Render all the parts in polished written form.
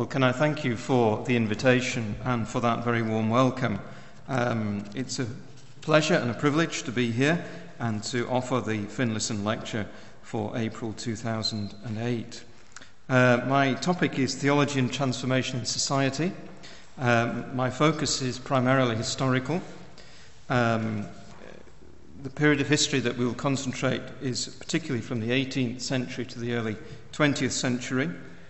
Well, can I thank you for the invitation and for that very warm welcome. It's a pleasure and a privilege to be here and to offer the Finlayson Lecture for April 2008. My topic is Theology and Transformation in Society. My focus is primarily historical. The period of history that we will concentrate is particularly from the 18th century to the early 20th century.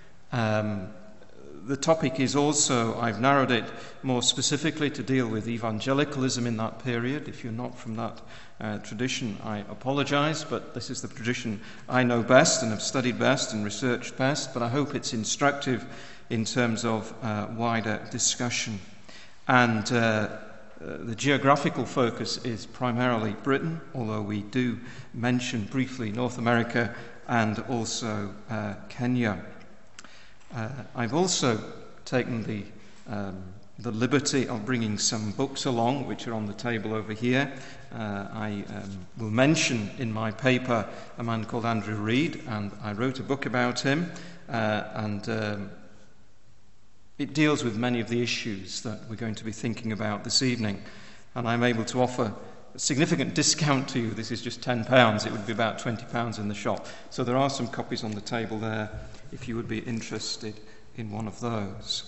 The topic is also, I've narrowed it more specifically to deal with evangelicalism in that period. If you're not from that tradition, I apologize, but this is the tradition I know best and have studied best and researched best, but I hope it's instructive in terms of wider discussion. And the geographical focus is primarily Britain, although we do mention briefly North America and also Kenya. I've also taken the liberty of bringing some books along, which are on the table over here. I will mention in my paper a man called Andrew Reid, and I wrote a book about him, and it deals with many of the issues that we're going to be thinking about this evening, and I'm able to offer a significant discount to you. This is just £10. It would be about £20 in the shop. So there are some copies on the table there if you would be interested in one of those.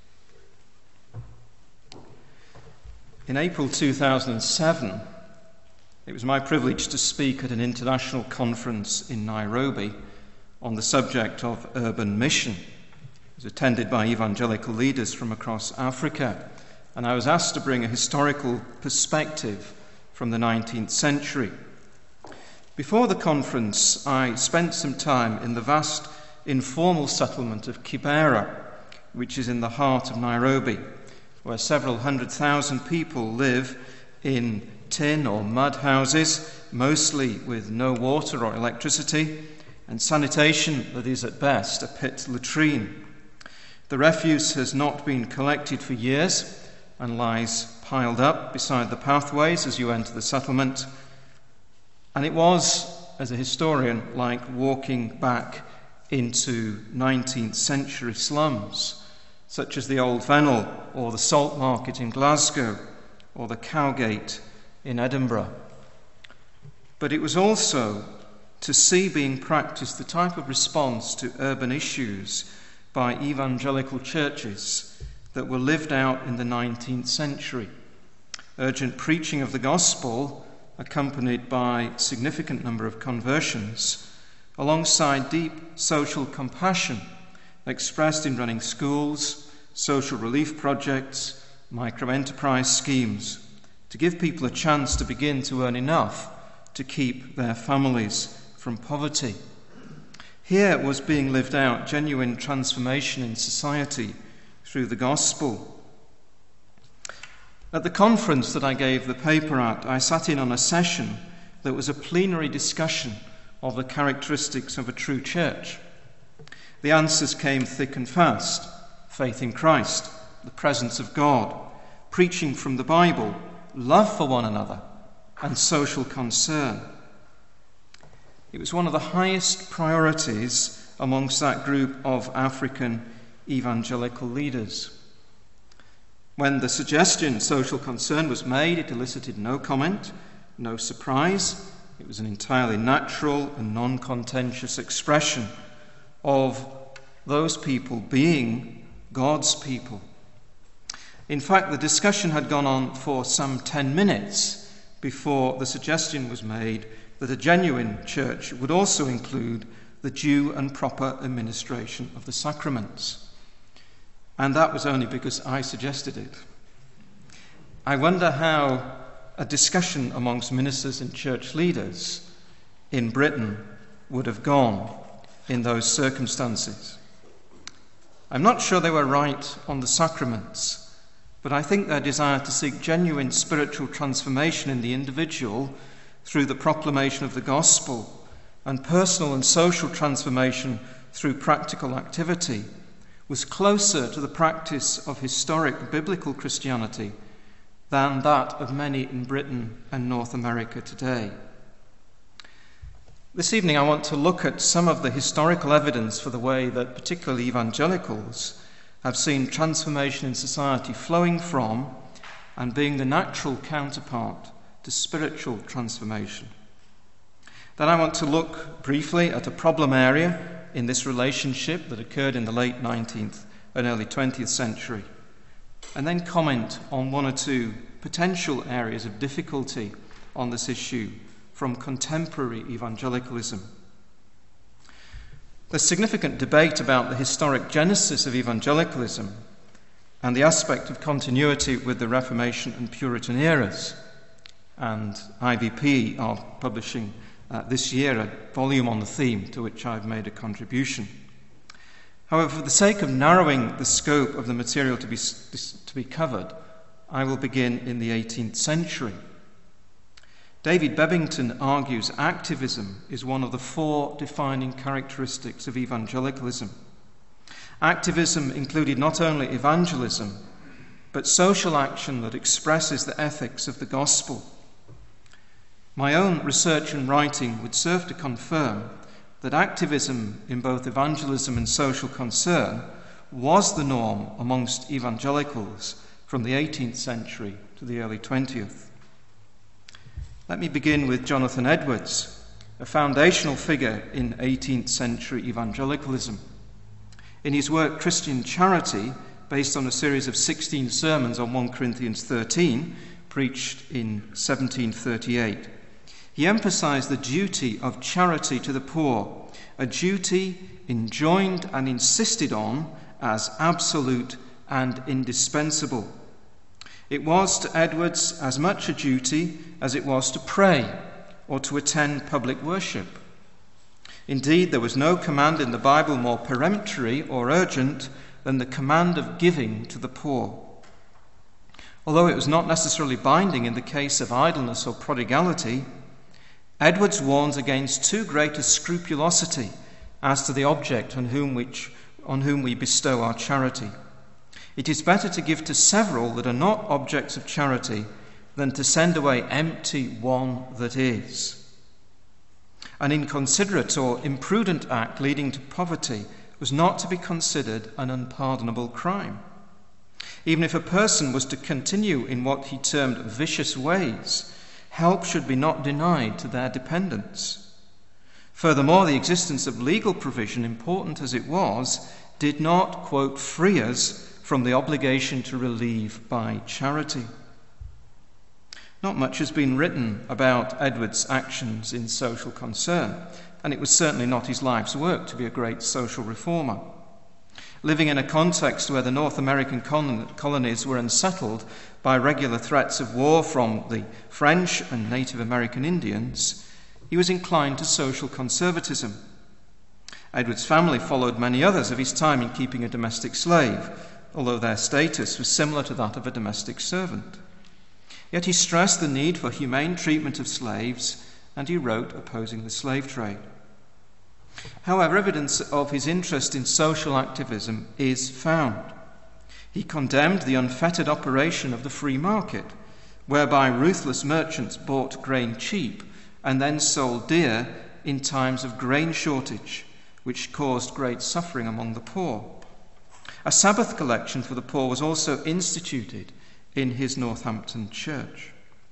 In April 2007, it was my privilege to speak at an international conference in Nairobi on the subject of urban mission. It was attended by evangelical leaders from across Africa, and I was asked to bring a historical perspective from the 19th century. Before the conference, I spent some time in the vast informal settlement of Kibera, which is in the heart of Nairobi, where several 100,000 people live in tin or mud houses, mostly with no water or electricity, and sanitation that is at best a pit latrine. The refuse has not been collected for years and lies piled up beside the pathways as you enter the settlement. And it was, as a historian, like walking back into 19th century slums, such as the Old Fennel or the Salt Market in Glasgow or the Cowgate in Edinburgh. But it was also to see being practiced the type of response to urban issues by evangelical churches that were lived out in the 19th century. Urgent preaching of the gospel, accompanied by a significant number of conversions, alongside deep social compassion expressed in running schools, social relief projects, micro-enterprise schemes, to give people a chance to begin to earn enough to keep their families from poverty. Here was being lived out genuine transformation in society through the gospel. At the conference that I gave the paper at, I sat in on a session that was a plenary discussion of the characteristics of a true church. The answers came thick and fast: faith in Christ, the presence of God, preaching from the Bible, love for one another, and social concern. It was one of the highest priorities amongst that group of African evangelical leaders. When the suggestion social concern was made, it elicited no comment, no surprise. It was an entirely natural and non-contentious expression of those people being God's people. In fact, the discussion had gone on for some 10 minutes before the suggestion was made that a genuine church would also include the due and proper administration of the sacraments. And that was only because I suggested it. I wonder how a discussion amongst ministers and church leaders in Britain would have gone in those circumstances. I'm not sure they were right on the sacraments, but I think their desire to seek genuine spiritual transformation in the individual through the proclamation of the gospel and personal and social transformation through practical activity was closer to the practice of historic biblical Christianity than that of many in Britain and North America today. This evening I want to look at some of the historical evidence for the way that particularly evangelicals have seen transformation in society flowing from and being the natural counterpart to spiritual transformation. Then I want to look briefly at a problem area in this relationship that occurred in the late 19th and early 20th century, and then comment on one or two potential areas of difficulty on this issue from contemporary evangelicalism. There's significant debate about the historic genesis of evangelicalism and the aspect of continuity with the Reformation and Puritan eras. And IVP are publishing this year a volume on the theme to which I've made a contribution. However, for the sake of narrowing the scope of the material to be covered, I will begin in the 18th century. David Bebbington argues activism is one of the four defining characteristics of evangelicalism. Activism included not only evangelism, but social action that expresses the ethics of the gospel. My own research and writing would serve to confirm that activism in both evangelism and social concern was the norm amongst evangelicals from the 18th century to the early 20th. Let me begin with Jonathan Edwards, a foundational figure in 18th century evangelicalism. In his work Christian Charity, based on a series of 16 sermons on 1 Corinthians 13, preached in 1738, he emphasized the duty of charity to the poor, a duty enjoined and insisted on as absolute and indispensable. It was to Edwards as much a duty as it was to pray or to attend public worship. Indeed, there was no command in the Bible more peremptory or urgent than the command of giving to the poor. Although it was not necessarily binding in the case of idleness or prodigality, Edwards warns against too great a scrupulosity as to the object on whom we bestow our charity. It is better to give to several that are not objects of charity than to send away empty one that is. An inconsiderate or imprudent act leading to poverty was not to be considered an unpardonable crime. Even if a person was to continue in what he termed vicious ways, help should be not denied to their dependents. Furthermore, the existence of legal provision, important as it was, did not, quote, free us from the obligation to relieve by charity. Not much has been written about Edwards' actions in social concern, and it was certainly not his life's work to be a great social reformer. Living in a context where the North American colonies were unsettled by regular threats of war from the French and Native American Indians, he was inclined to social conservatism. Edwards' family followed many others of his time in keeping a domestic slave, although their status was similar to that of a domestic servant. Yet he stressed the need for humane treatment of slaves, and he wrote opposing the slave trade. However, evidence of his interest in social activism is found. He condemned the unfettered operation of the free market, whereby ruthless merchants bought grain cheap and then sold dear in times of grain shortage, which caused great suffering among the poor. A Sabbath collection for the poor was also instituted in his Northampton church.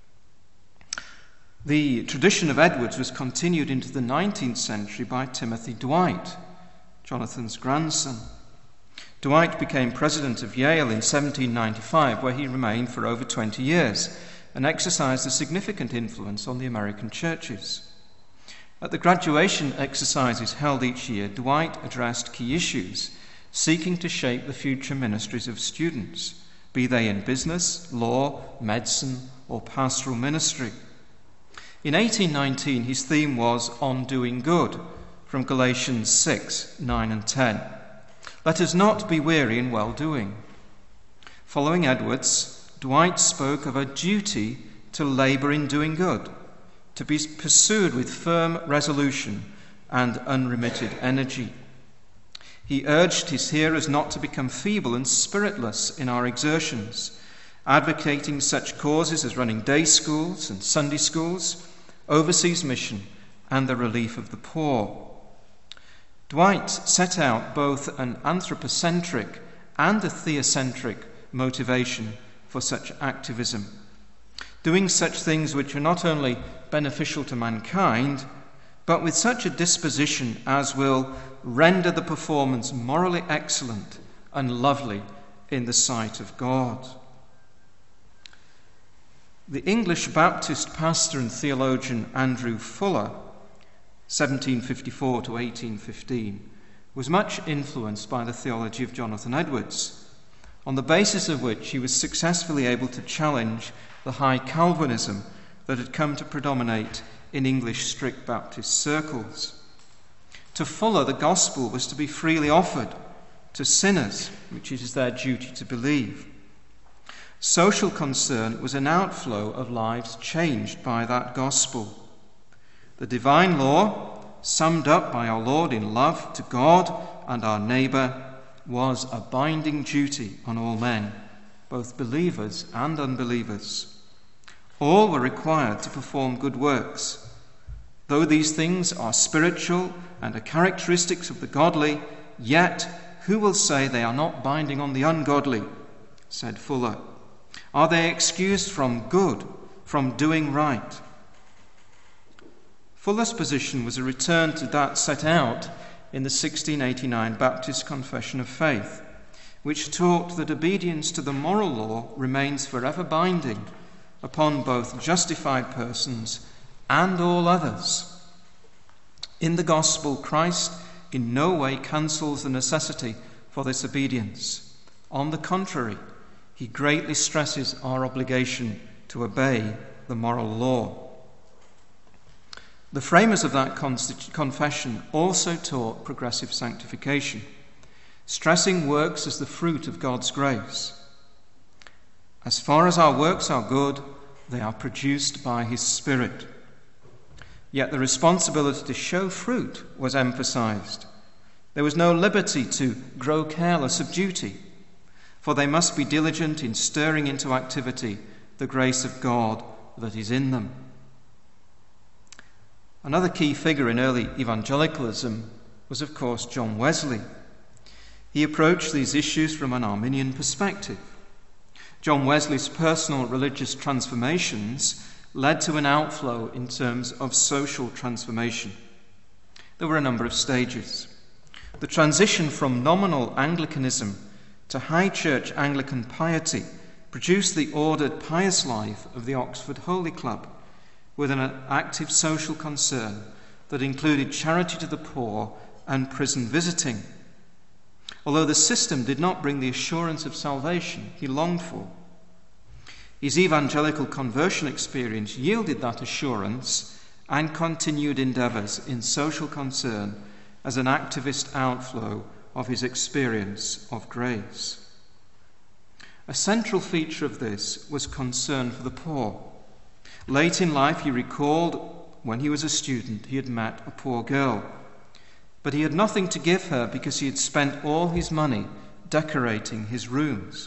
The tradition of Edwards was continued into the 19th century by Timothy Dwight, Jonathan's grandson. Dwight became president of Yale in 1795, where he remained for over 20 years and exercised a significant influence on the American churches. At the graduation exercises held each year, Dwight addressed key issues, seeking to shape the future ministries of students, be they in business, law, medicine, or pastoral ministry. In 1819, his theme was On Doing Good, from Galatians 6, 9 and 10. Let us not be weary in well-doing. Following Edwards, Dwight spoke of a duty to labour in doing good, to be pursued with firm resolution and unremitted energy. He urged his hearers not to become feeble and spiritless in our exertions, advocating such causes as running day schools and Sunday schools, overseas mission, and the relief of the poor. Dwight set out both an anthropocentric and a theocentric motivation for such activism, doing such things which are not only beneficial to mankind, but with such a disposition as will render the performance morally excellent and lovely in the sight of God. The English Baptist pastor and theologian Andrew Fuller, 1754 to 1815, was much influenced by the theology of Jonathan Edwards, on the basis of which he was successfully able to challenge the high Calvinism that had come to predominate in English strict Baptist circles. To Fuller, the gospel was to be freely offered to sinners, which it is their duty to believe. Social concern was an outflow of lives changed by that gospel. The divine law, summed up by our Lord in love to God and our neighbour, was a binding duty on all men, both believers and unbelievers. All were required to perform good works. Though these things are spiritual and are characteristics of the godly, yet who will say they are not binding on the ungodly? Said Fuller. Are they excused from good, from doing right? Fuller's position was a return to that set out in the 1689 Baptist Confession of Faith, which taught that obedience to the moral law remains forever binding upon both justified persons and all others. In the gospel, Christ in no way cancels the necessity for this obedience. On the contrary, he greatly stresses our obligation to obey the moral law. The framers of that confession also taught progressive sanctification, stressing works as the fruit of God's grace. As far as our works are good, they are produced by his Spirit. Yet the responsibility to show fruit was emphasized. There was no liberty to grow careless of duty, for they must be diligent in stirring into activity the grace of God that is in them. Another key figure in early evangelicalism was, of course, John Wesley. He approached these issues from an Arminian perspective. John Wesley's personal religious transformations led to an outflow in terms of social transformation. There were a number of stages. The transition from nominal Anglicanism to high church Anglican piety produced the ordered, pious life of the Oxford Holy Club, with an active social concern that included charity to the poor and prison visiting. Although the system did not bring the assurance of salvation he longed for, his evangelical conversion experience yielded that assurance and continued endeavours in social concern as an activist outflow of his experience of grace. A central feature of this was concern for the poor. Late in life, he recalled when he was a student he had met a poor girl, but he had nothing to give her because he had spent all his money decorating his rooms.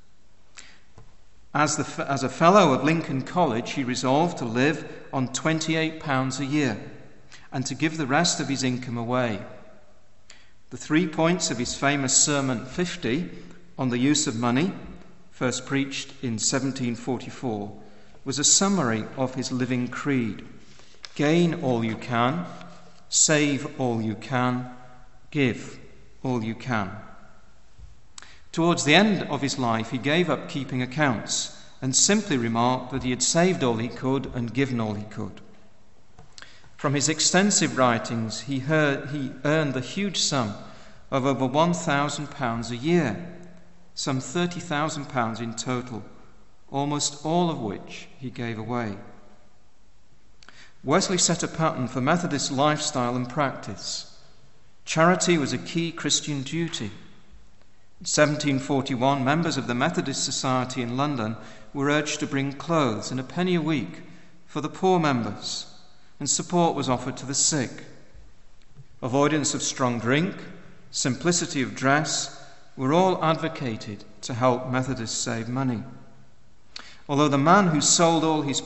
As a fellow of Lincoln College, he resolved to live on £28 a year and to give the rest of his income away. The 3 points of his famous Sermon 50 on the use of money, first preached in 1744, was a summary of his living creed. Gain all you can, save all you can, give all you can. Towards the end of his life, he gave up keeping accounts and simply remarked that he had saved all he could and given all he could. From his extensive writings, he earned the huge sum of over £1,000 a year, some £30,000 in total, almost all of which he gave away. Wesley set a pattern for Methodist lifestyle and practice. Charity was a key Christian duty. In 1741, members of the Methodist Society in London were urged to bring clothes and a penny a week for the poor members, and support was offered to the sick. Avoidance of strong drink, simplicity of dress were all advocated to help Methodists save money. Although the man who sold all his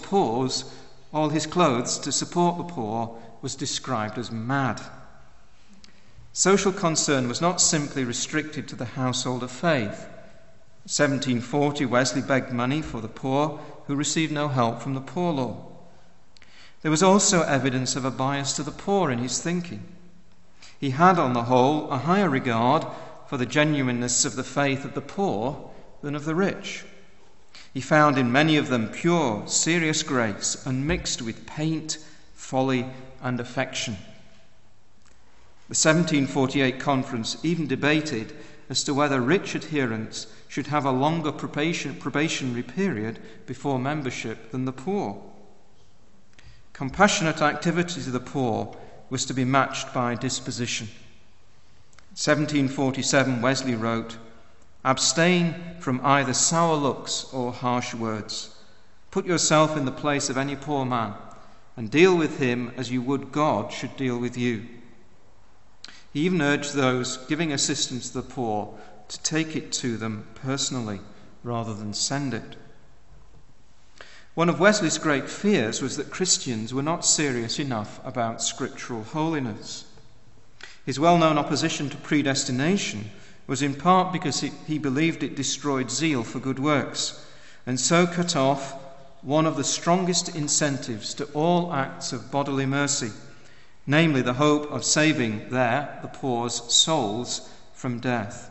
clothes to support the poor was described as mad. Social concern was not simply restricted to the household of faith. In 1740, Wesley begged money for the poor who received no help from the Poor Law. There was also evidence of a bias to the poor in his thinking. He had, on the whole, a higher regard for the genuineness of the faith of the poor than of the rich. He found in many of them pure, serious grace, unmixed with paint, folly, and affection. The 1748 conference even debated as to whether rich adherents should have a longer probationary period before membership than the poor. Compassionate activity to the poor was to be matched by disposition. In 1747, Wesley wrote, "Abstain from either sour looks or harsh words. Put yourself in the place of any poor man, and deal with him as you would God should deal with you." He even urged those giving assistance to the poor to take it to them personally rather than send it. One of Wesley's great fears was that Christians were not serious enough about scriptural holiness. His well-known opposition to predestination was in part because he believed it destroyed zeal for good works, and so cut off one of the strongest incentives to all acts of bodily mercy, namely the hope of saving the poor's souls from death.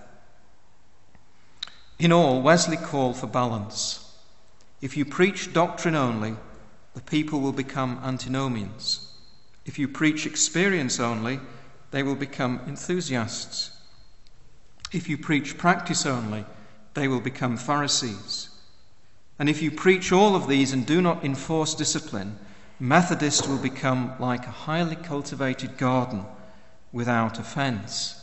In all, Wesley called for balance. If you preach doctrine only, the people will become antinomians. If you preach experience only, they will become enthusiasts. If you preach practice only, they will become Pharisees. And if you preach all of these and do not enforce discipline, Methodist will become like a highly cultivated garden without a fence.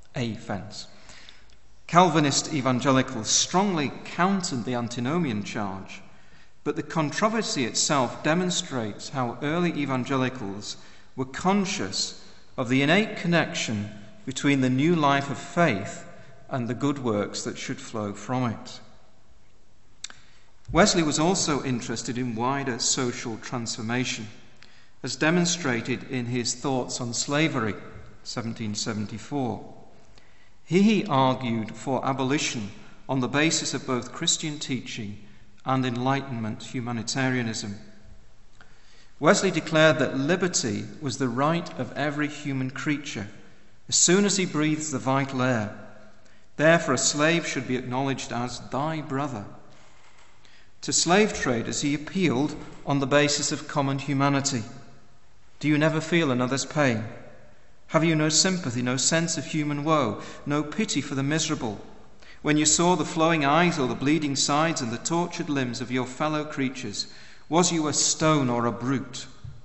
Calvinist evangelicals strongly countered the antinomian charge, but the controversy itself demonstrates how early evangelicals were conscious of the innate connection between the new life of faith and the good works that should flow from it. Wesley was also interested in wider social transformation, as demonstrated in his Thoughts on Slavery, 1774. Here he argued for abolition on the basis of both Christian teaching and Enlightenment humanitarianism. Wesley declared that liberty was the right of every human creature as soon as he breathes the vital air. Therefore, a slave should be acknowledged as thy brother. To slave traders, he appealed on the basis of common humanity. Do you never feel another's pain? Have you no sympathy, no sense of human woe, no pity for the miserable? When you saw the flowing eyes or the bleeding sides and the tortured limbs of your fellow creatures, was you a stone or a brute?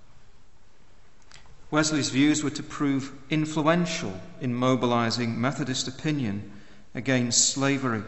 Wesley's views were to prove influential in mobilizing Methodist opinion against slavery.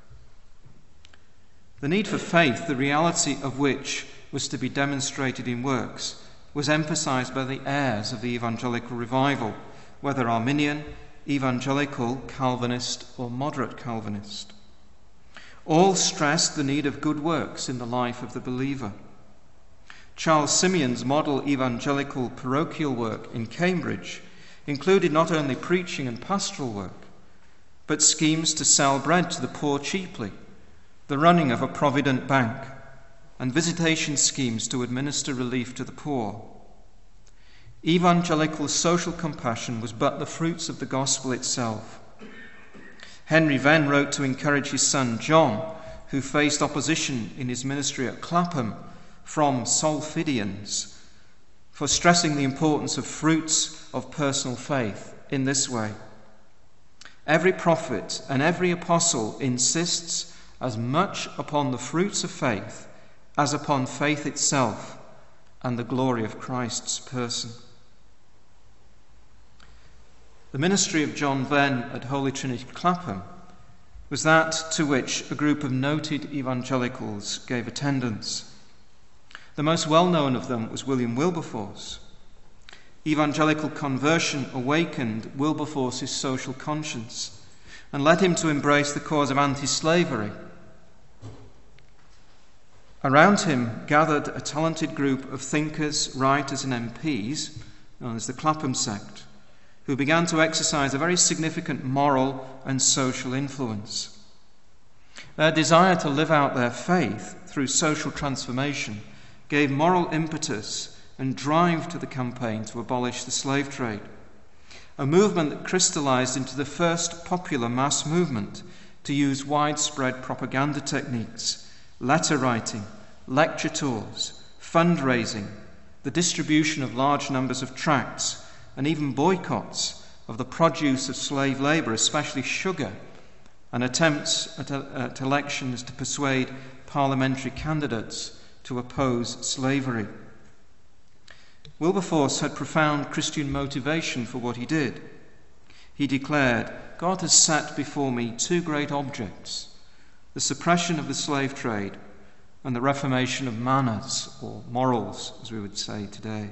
The need for faith, the reality of which was to be demonstrated in works, was emphasized by the heirs of the evangelical revival, whether Arminian, evangelical, Calvinist, or moderate Calvinist. All stressed the need of good works in the life of the believer. Charles Simeon's model evangelical parochial work in Cambridge included not only preaching and pastoral work, but schemes to sell bread to the poor cheaply, the running of a provident bank, and visitation schemes to administer relief to the poor. Evangelical social compassion was but the fruits of the gospel itself. Henry Venn wrote to encourage his son John, who faced opposition in his ministry at Clapham from Solfidians, for stressing the importance of fruits of personal faith in this way. Every prophet and every apostle insists as much upon the fruits of faith as upon faith itself and the glory of Christ's person. The ministry of John Venn at Holy Trinity Clapham was that to which a group of noted evangelicals gave attendance. The most well-known of them was William Wilberforce. Evangelical conversion awakened Wilberforce's social conscience and led him to embrace the cause of anti-slavery. Around him gathered a talented group of thinkers, writers, and MPs, known as the Clapham sect, who began to exercise a very significant moral and social influence. Their desire to live out their faith through social transformation gave moral impetus and drive to the campaign to abolish the slave trade, a movement that crystallized into the first popular mass movement to use widespread propaganda techniques, letter writing, lecture tours, fundraising, the distribution of large numbers of tracts, and even boycotts of the produce of slave labor, especially sugar, and attempts at elections to persuade parliamentary candidates to oppose slavery. Wilberforce had profound Christian motivation for what he did. He declared, "God has set before me two great objects, the suppression of the slave trade and the reformation of manners, or morals, as we would say today."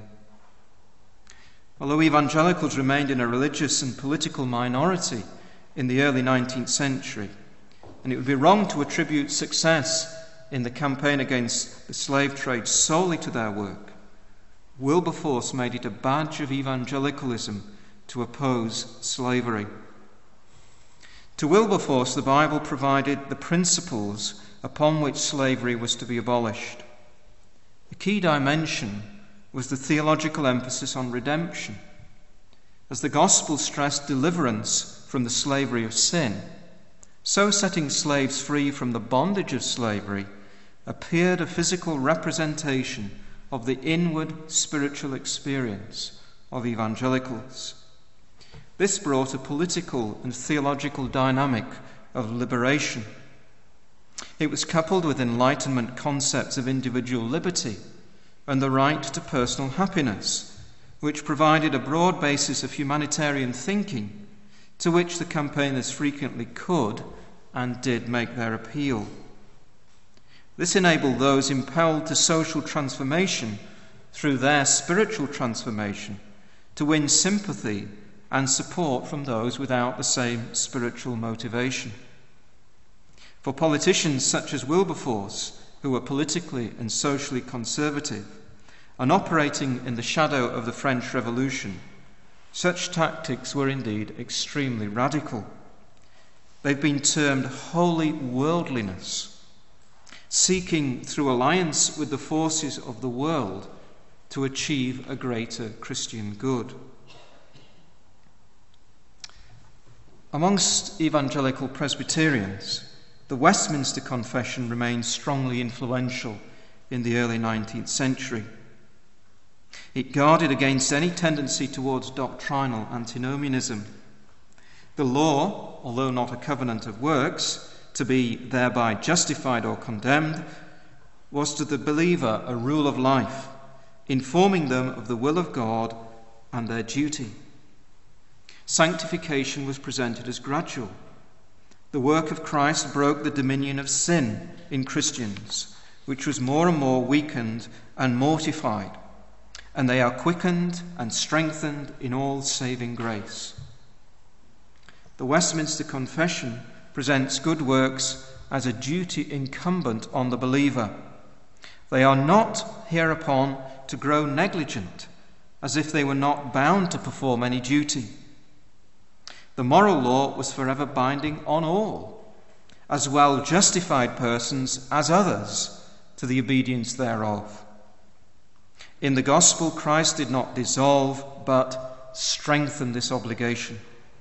Although evangelicals remained in a religious and political minority in the early 19th century, and it would be wrong to attribute success in the campaign against the slave trade solely to their work, Wilberforce made it a badge of evangelicalism to oppose slavery. To Wilberforce, the Bible provided the principles upon which slavery was to be abolished. The key dimension was the theological emphasis on redemption. As the gospel stressed deliverance from the slavery of sin, so setting slaves free from the bondage of slavery appeared a physical representation of the inward spiritual experience of evangelicals. This brought a political and theological dynamic of liberation. It was coupled with Enlightenment concepts of individual liberty and the right to personal happiness, which provided a broad basis of humanitarian thinking to which the campaigners frequently could and did make their appeal. This enabled those impelled to social transformation through their spiritual transformation to win sympathy and support from those without the same spiritual motivation. For politicians such as Wilberforce, who were politically and socially conservative and operating in the shadow of the French Revolution, such tactics were indeed extremely radical. They've been termed holy worldliness, seeking through alliance with the forces of the world to achieve a greater Christian good. Amongst evangelical Presbyterians, the Westminster Confession remained strongly influential in the early 19th century. It guarded against any tendency towards doctrinal antinomianism. The law, although not a covenant of works, to be thereby justified or condemned, was to the believer a rule of life, informing them of the will of God and their duty. Sanctification was presented as gradual. The work of Christ broke the dominion of sin in Christians, which was more and more weakened and mortified, and they are quickened and strengthened in all saving grace. The Westminster Confession presents good works as a duty incumbent on the believer. They are not hereupon to grow negligent, as if they were not bound to perform any duty. The moral law was forever binding on all, as well justified persons as others, to the obedience thereof. In the gospel, Christ did not dissolve, but strengthen this obligation.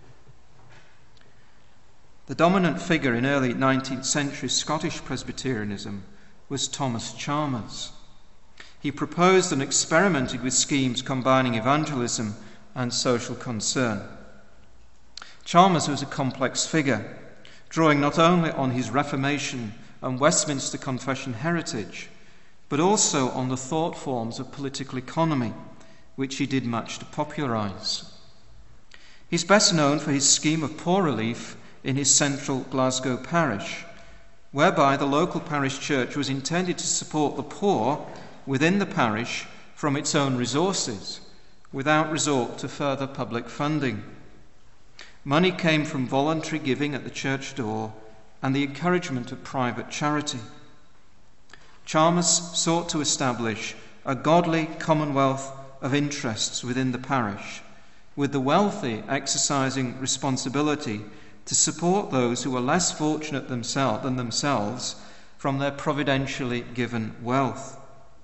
The dominant figure in early 19th century Scottish Presbyterianism was Thomas Chalmers. He proposed and experimented with schemes combining evangelism and social concern. Chalmers was a complex figure, drawing not only on his Reformation and Westminster Confession heritage, but also on the thought forms of political economy, which he did much to popularize. He's best known for his scheme of poor relief in his central Glasgow parish, whereby the local parish church was intended to support the poor within the parish from its own resources, without resort to further public funding. Money came from voluntary giving at the church door and the encouragement of private charity. Chalmers sought to establish a godly commonwealth of interests within the parish, with the wealthy exercising responsibility to support those who were less fortunate than themselves from their providentially given wealth.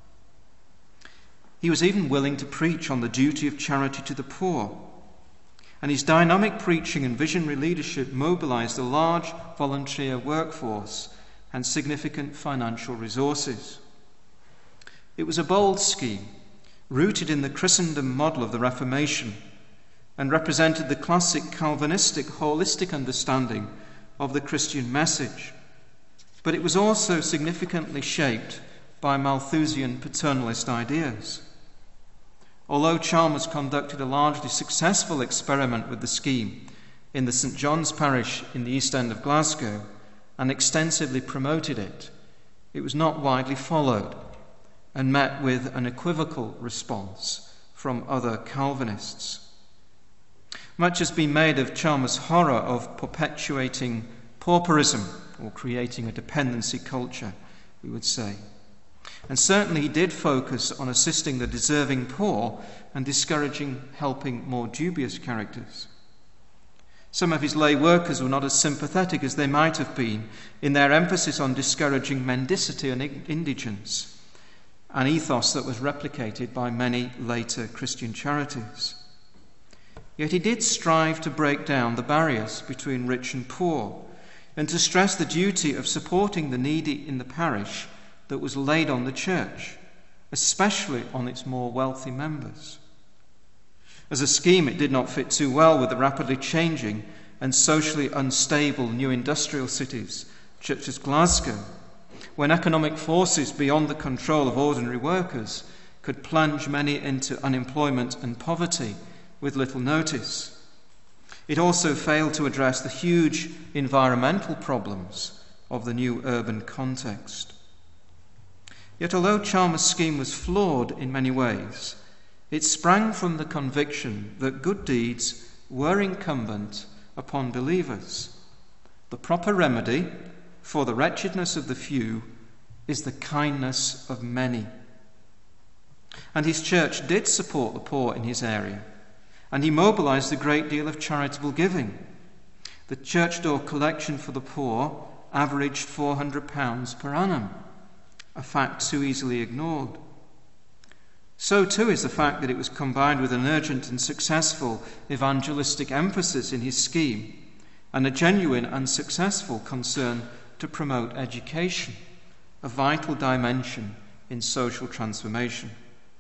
He was even willing to preach on the duty of charity to the poor, and his dynamic preaching and visionary leadership mobilized a large volunteer workforce and significant financial resources. It was a bold scheme, rooted in the Christendom model of the Reformation, and represented the classic Calvinistic holistic understanding of the Christian message. But it was also significantly shaped by Malthusian paternalist ideas. Although Chalmers conducted a largely successful experiment with the scheme in the St. John's parish in the East End of Glasgow and extensively promoted it, it was not widely followed and met with an equivocal response from other Calvinists. Much has been made of Chalmers' horror of perpetuating pauperism, or creating a dependency culture, we would say. And certainly he did focus on assisting the deserving poor and discouraging helping more dubious characters. Some of his lay workers were not as sympathetic as they might have been in their emphasis on discouraging mendicity and indigence, an ethos that was replicated by many later Christian charities. Yet he did strive to break down the barriers between rich and poor and to stress the duty of supporting the needy in the parish that was laid on the church, especially on its more wealthy members. As a scheme, it did not fit too well with the rapidly changing and socially unstable new industrial cities, such as Glasgow, when economic forces beyond the control of ordinary workers could plunge many into unemployment and poverty with little notice. It also failed to address the huge environmental problems of the new urban context. Yet although Chalmers' scheme was flawed in many ways, it sprang from the conviction that good deeds were incumbent upon believers. The proper remedy for the wretchedness of the few is the kindness of many. And his church did support the poor in his area, and he mobilized a great deal of charitable giving. The church door collection for the poor averaged £400 per annum, a fact too easily ignored. So too is the fact that it was combined with an urgent and successful evangelistic emphasis in his scheme and a genuine and successful concern to promote education, a vital dimension in social transformation.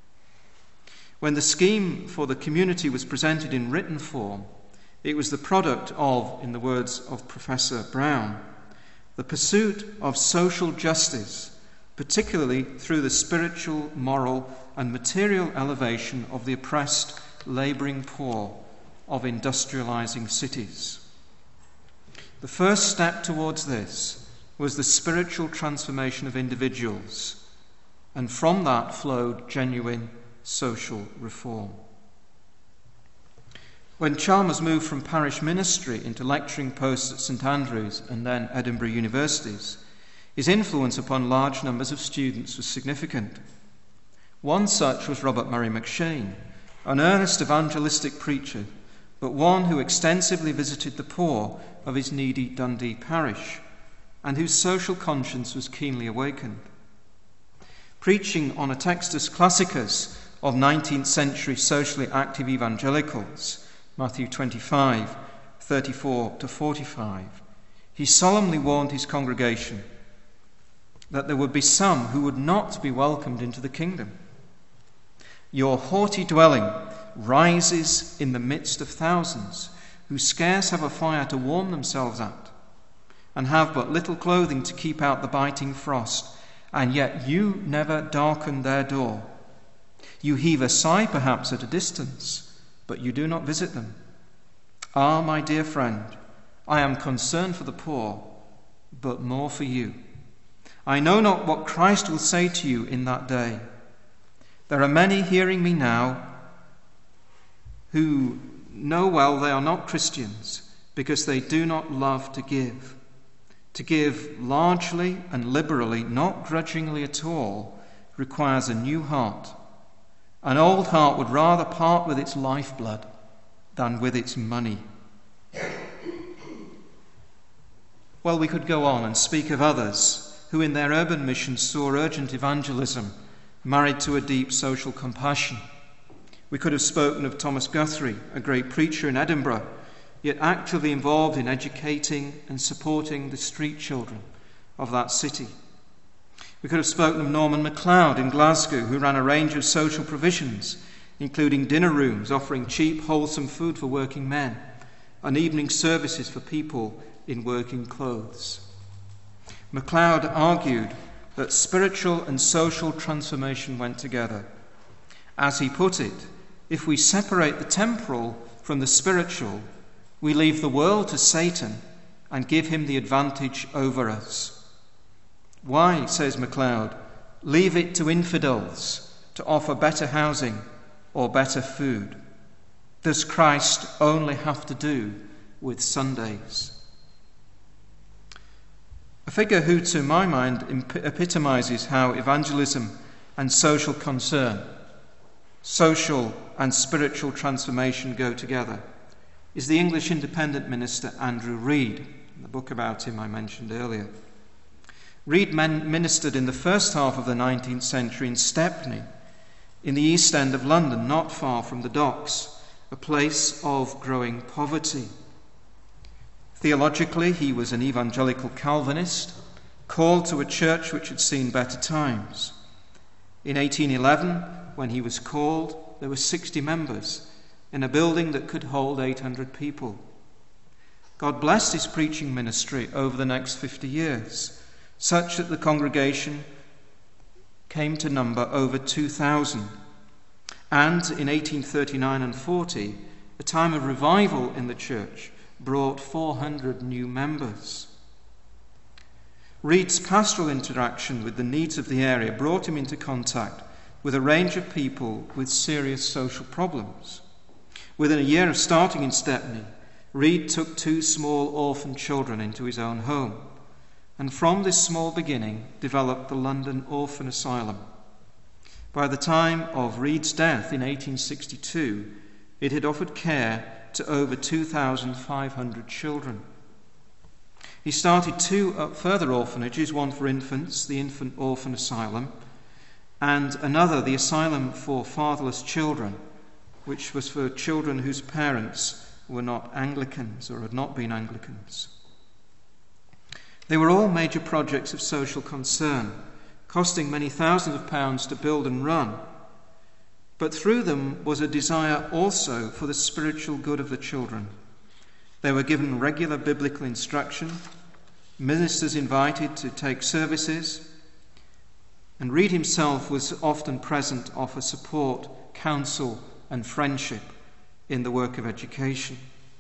When the scheme for the community was presented in written form, it was the product of, in the words of Professor Brown, the pursuit of social justice, particularly through the spiritual, moral, and material elevation of the oppressed, labouring poor of industrialising cities. The first step towards this was the spiritual transformation of individuals, and from that flowed genuine social reform. When Chalmers moved from parish ministry into lecturing posts at St Andrews and then Edinburgh universities, his influence upon large numbers of students was significant. One such was Robert Murray McShane, an earnest evangelistic preacher, but one who extensively visited the poor of his needy Dundee parish, and whose social conscience was keenly awakened. Preaching on a Textus Classicus of 19th century socially active evangelicals, Matthew 25, 34-45, he solemnly warned his congregation that there would be some who would not be welcomed into the kingdom. Your haughty dwelling rises in the midst of thousands who scarce have a fire to warm themselves at, and have but little clothing to keep out the biting frost, and yet you never darken their door. You heave a sigh perhaps at a distance, but you do not visit them. Ah, my dear friend, I am concerned for the poor, but more for you. I know not what Christ will say to you in that day. There are many hearing me now who know well they are not Christians because they do not love to give. To give largely and liberally, not grudgingly at all, requires a new heart. An old heart would rather part with its lifeblood than with its money. Well, we could go on and speak of others who in their urban missions saw urgent evangelism married to a deep social compassion. We could have spoken of Thomas Guthrie, a great preacher in Edinburgh, yet actively involved in educating and supporting the street children of that city. We could have spoken of Norman MacLeod in Glasgow, who ran a range of social provisions, including dinner rooms offering cheap, wholesome food for working men, and evening services for people in working clothes. MacLeod argued that spiritual and social transformation went together. As he put it, if we separate the temporal from the spiritual, we leave the world to Satan and give him the advantage over us. Why, says MacLeod, leave it to infidels to offer better housing or better food? Does Christ only have to do with Sundays? A figure who, to my mind, epitomizes how evangelism and social concern, social and spiritual transformation go together, is the English independent minister Andrew Reid. The book about him I mentioned earlier. Reid ministered in the first half of the 19th century in Stepney, in the East End of London, not far from the docks, a place of growing poverty. Theologically, he was an evangelical Calvinist, called to a church which had seen better times. In 1811, when he was called, there were 60 members in a building that could hold 800 people. God blessed his preaching ministry over the next 50 years, such that the congregation came to number over 2,000. And in 1839 and 40, a time of revival in the church brought 400 new members. Reid's pastoral interaction with the needs of the area brought him into contact with a range of people with serious social problems. Within a year of starting in Stepney, Reid took 2 small orphan children into his own home, and from this small beginning developed the London Orphan Asylum. By the time of Reid's death in 1862, it had offered care to over 2,500 children. He started 2 further orphanages, one for infants, the Infant Orphan Asylum, and another, the Asylum for Fatherless Children, which was for children whose parents were not Anglicans or had not been Anglicans. They were all major projects of social concern, costing many thousands of pounds to build and run. But through them was a desire also for the spiritual good of the children. They were given regular biblical instruction, ministers invited to take services, and Reid himself was often present to offer support, counsel, and friendship in the work of education.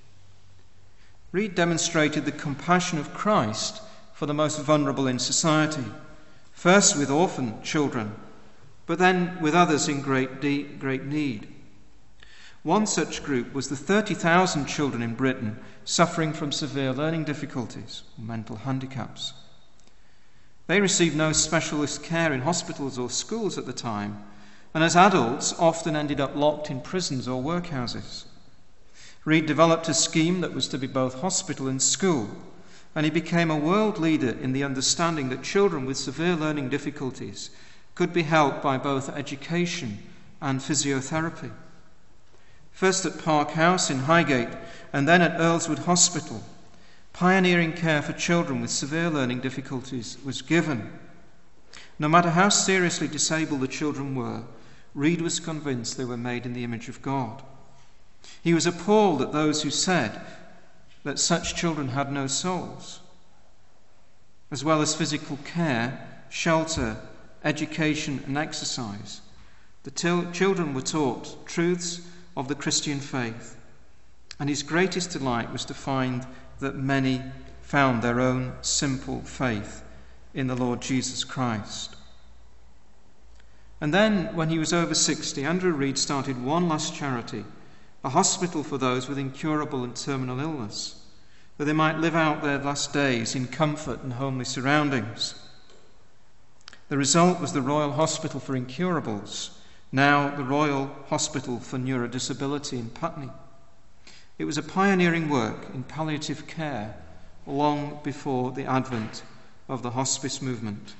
Reid demonstrated the compassion of Christ for the most vulnerable in society, first with orphan children, but then with others in great need. One such group was the 30,000 children in Britain suffering from severe learning difficulties, or mental handicaps. They received no specialist care in hospitals or schools at the time, and as adults often ended up locked in prisons or workhouses. Reid developed a scheme that was to be both hospital and school, and he became a world leader in the understanding that children with severe learning difficulties could be helped by both education and physiotherapy. First at Park House in Highgate and then at Earlswood Hospital, pioneering care for children with severe learning difficulties was given. No matter how seriously disabled the children were, Reid was convinced they were made in the image of God. He was appalled at those who said that such children had no souls. As well as physical care, shelter, education and exercise, the children were taught truths of the Christian faith, and his greatest delight was to find that many found their own simple faith in the Lord Jesus Christ. And then, when he was over 60, Andrew Reid started one last charity, a hospital for those with incurable and terminal illness, that they might live out their last days in comfort and homely surroundings. The result was the Royal Hospital for Incurables, now the Royal Hospital for Neurodisability in Putney. It was a pioneering work in palliative care long before the advent of the hospice movement.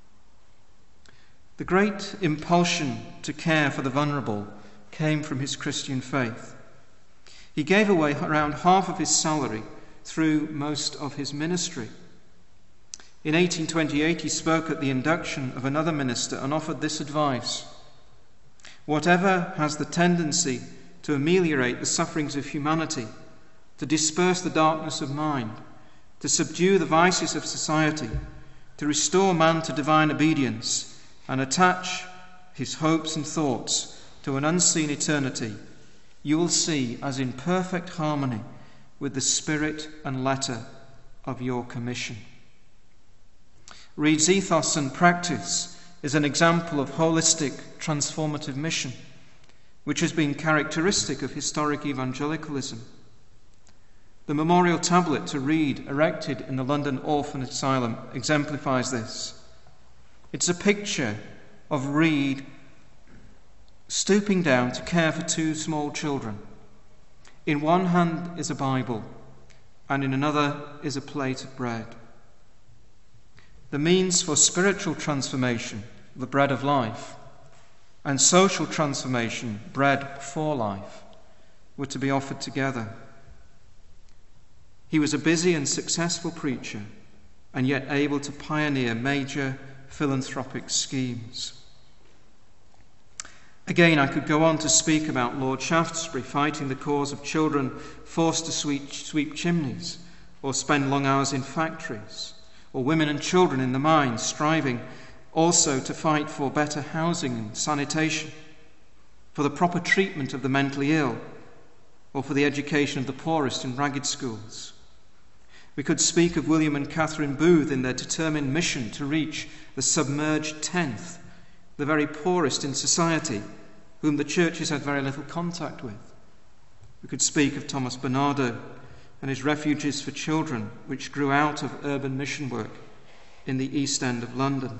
The great impulsion to care for the vulnerable came from his Christian faith. He gave away around half of his salary through most of his ministry. In 1828, he spoke at the induction of another minister and offered this advice: whatever has the tendency to ameliorate the sufferings of humanity, to disperse the darkness of mind, to subdue the vices of society, to restore man to divine obedience, and attach his hopes and thoughts to an unseen eternity, you will see as in perfect harmony with the spirit and letter of your commission. Reed's ethos and practice is an example of holistic, transformative mission, which has been characteristic of historic evangelicalism. The memorial tablet to Reed, erected in the London Orphan Asylum, exemplifies this. It's a picture of Reed stooping down to care for two small children. In one hand is a Bible, and in another is a plate of bread. The means for spiritual transformation, the bread of life, and social transformation, bread for life, were to be offered together. He was a busy and successful preacher, and yet able to pioneer major philanthropic schemes. Again, I could go on to speak about Lord Shaftesbury fighting the cause of children forced to sweep chimneys or spend long hours in factories, or women and children in the mines striving also to fight for better housing and sanitation, for the proper treatment of the mentally ill, or for the education of the poorest in ragged schools. We could speak of William and Catherine Booth in their determined mission to reach the submerged tenth, the very poorest in society, whom the churches had very little contact with. We could speak of Thomas Bernardo and his Refuges for Children, which grew out of urban mission work in the East End of London.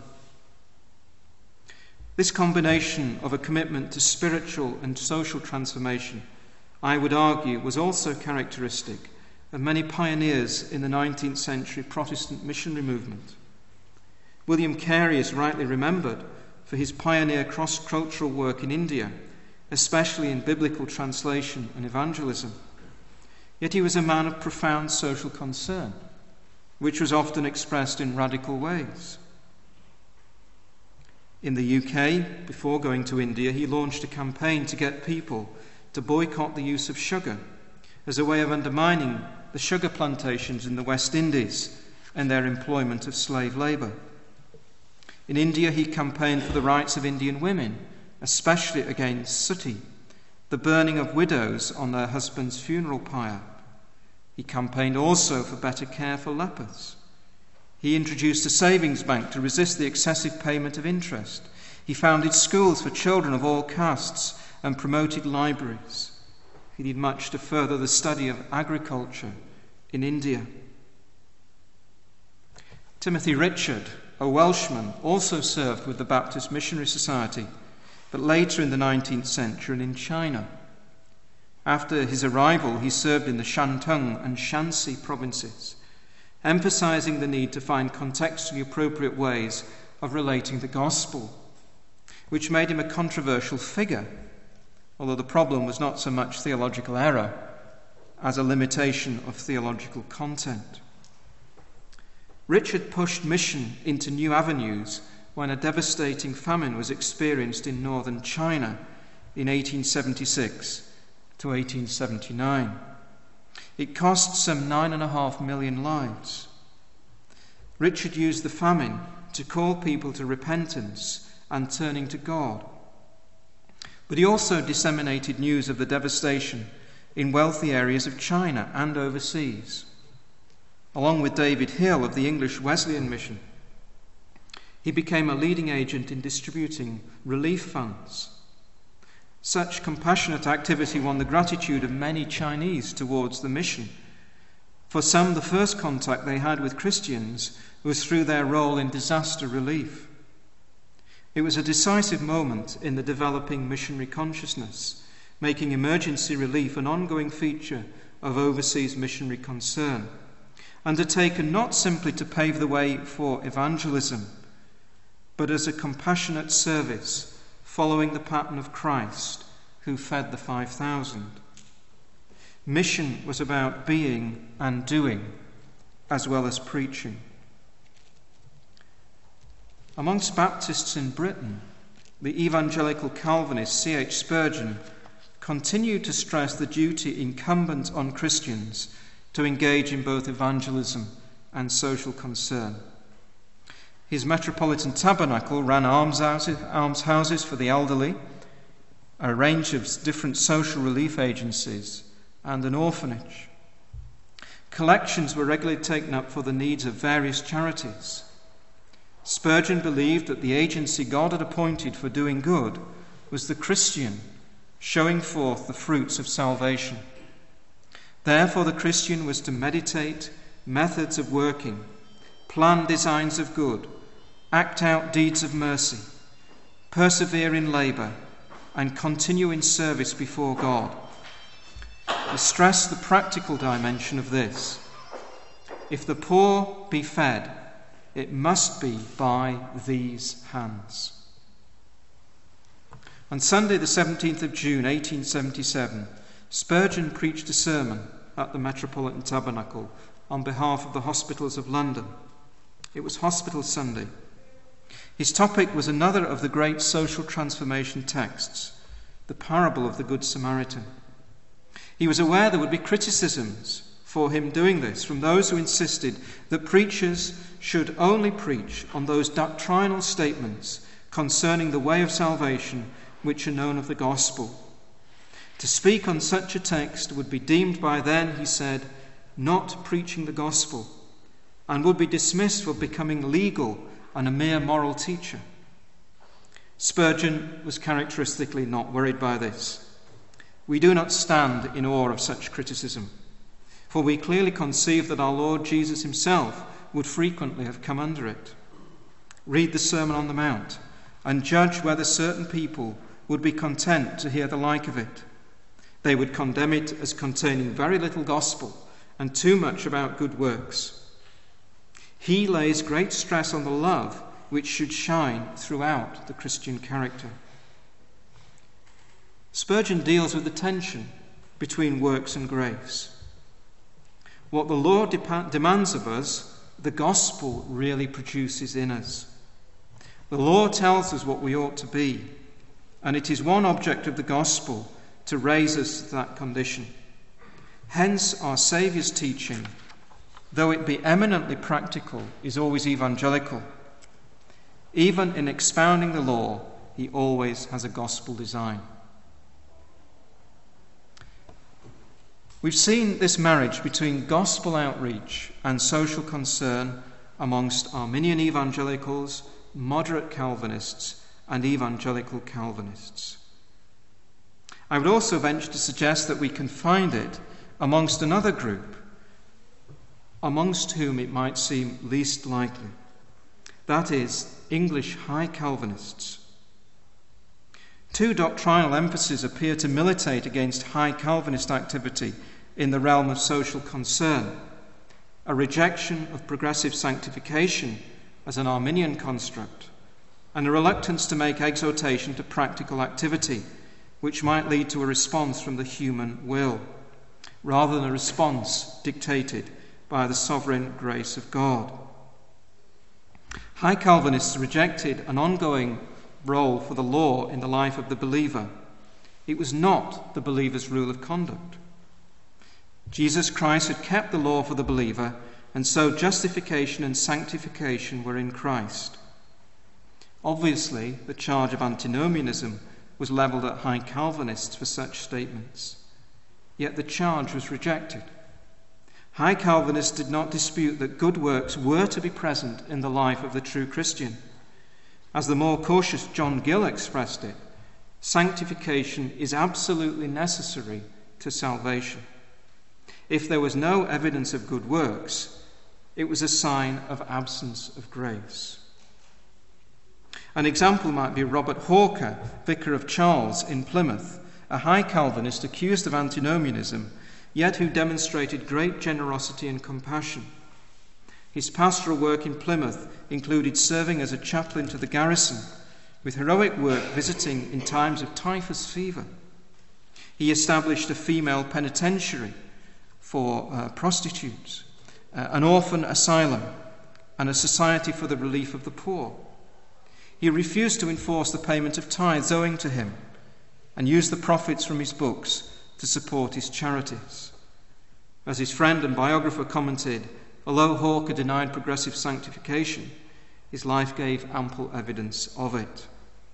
This combination of a commitment to spiritual and social transformation, I would argue, was also characteristic of many pioneers in the 19th century Protestant missionary movement. William Carey is rightly remembered for his pioneer cross-cultural work in India, especially in biblical translation and evangelism. Yet he was a man of profound social concern, which was often expressed in radical ways. In the UK, before going to India, he launched a campaign to get people to boycott the use of sugar as a way of undermining the sugar plantations in the West Indies and their employment of slave labour. In India, he campaigned for the rights of Indian women, especially against sati, the burning of widows on their husband's funeral pyre. He campaigned also for better care for lepers. He introduced a savings bank to resist the excessive payment of interest. He founded schools for children of all castes and promoted libraries. He did much to further the study of agriculture in India. Timothy Richard, a Welshman, also served with the Baptist Missionary Society, but later in the 19th century in China. After his arrival, he served in the Shantung and Shanxi provinces, emphasizing the need to find contextually appropriate ways of relating the gospel, which made him a controversial figure, although the problem was not so much theological error as a limitation of theological content. Richard pushed mission into new avenues when a devastating famine was experienced in northern China in 1876 to 1879. It cost some 9.5 million lives. Richard used the famine to call people to repentance and turning to God. But he also disseminated news of the devastation in wealthy areas of China and overseas. Along with David Hill of the English Wesleyan Mission, he became a leading agent in distributing relief funds. Such compassionate activity won the gratitude of many Chinese towards the mission. For some, the first contact they had with Christians was through their role in disaster relief. It was a decisive moment in the developing missionary consciousness, making emergency relief an ongoing feature of overseas missionary concern, undertaken not simply to pave the way for evangelism, but as a compassionate service following the pattern of Christ, who fed the 5,000. Mission was about being and doing, as well as preaching. Amongst Baptists in Britain, the evangelical Calvinist C.H. Spurgeon continued to stress the duty incumbent on Christians to engage in both evangelism and social concern. His Metropolitan Tabernacle ran almshouses for the elderly, a range of different social relief agencies, and an orphanage. Collections were regularly taken up for the needs of various charities. Spurgeon believed that the agency God had appointed for doing good was the Christian, showing forth the fruits of salvation. Therefore, the Christian was to meditate methods of working, plan designs of good, act out deeds of mercy, persevere in labour, and continue in service before God. He stressed the practical dimension of this. If the poor be fed, it must be by these hands. On Sunday, the 17th of June, 1877, Spurgeon preached a sermon at the Metropolitan Tabernacle on behalf of the hospitals of London. It was Hospital Sunday. His topic was another of the great social transformation texts, the parable of the Good Samaritan. He was aware there would be criticisms for him doing this from those who insisted that preachers should only preach on those doctrinal statements concerning the way of salvation which are known of the gospel. To speak on such a text would be deemed by then, he said, not preaching the gospel, and would be dismissed for becoming legal and a mere moral teacher. Spurgeon was characteristically not worried by this. We do not stand in awe of such criticism, for we clearly conceive that our Lord Jesus himself would frequently have come under it. Read the Sermon on the Mount and judge whether certain people would be content to hear the like of it. They would condemn it as containing very little gospel and too much about good works. He lays great stress on the love which should shine throughout the Christian character. Spurgeon deals with the tension between works and grace. What the Lord demands of us, the gospel really produces in us. The law tells us what we ought to be, and it is one object of the gospel to raise us to that condition. Hence our Saviour's teaching, though it be eminently practical, is always evangelical. Even in expounding the law, he always has a gospel design. We've seen this marriage between gospel outreach and social concern amongst Arminian evangelicals, moderate Calvinists, and evangelical Calvinists. I would also venture to suggest that we can find it amongst another group, amongst whom it might seem least likely. That is, English High Calvinists. Two doctrinal emphases appear to militate against High Calvinist activity in the realm of social concern: a rejection of progressive sanctification as an Arminian construct, and a reluctance to make exhortation to practical activity, which might lead to a response from the human will, rather than a response dictated by the sovereign grace of God. High Calvinists rejected an ongoing role for the law in the life of the believer. It was not the believer's rule of conduct. Jesus Christ had kept the law for the believer, and so justification and sanctification were in Christ. Obviously, the charge of antinomianism was levelled at High Calvinists for such statements. Yet the charge was rejected. High Calvinists did not dispute that good works were to be present in the life of the true Christian. As the more cautious John Gill expressed it, sanctification is absolutely necessary to salvation. If there was no evidence of good works, it was a sign of absence of grace. An example might be Robert Hawker, vicar of Charles in Plymouth, a High Calvinist accused of antinomianism yet who demonstrated great generosity and compassion. His pastoral work in Plymouth included serving as a chaplain to the garrison, with heroic work visiting in times of typhus fever. He established a female penitentiary for prostitutes, an orphan asylum, and a society for the relief of the poor. He refused to enforce the payment of tithes owing to him, and used the profits from his books to support his charities. As his friend and biographer commented, although Hawker denied progressive sanctification, his life gave ample evidence of it.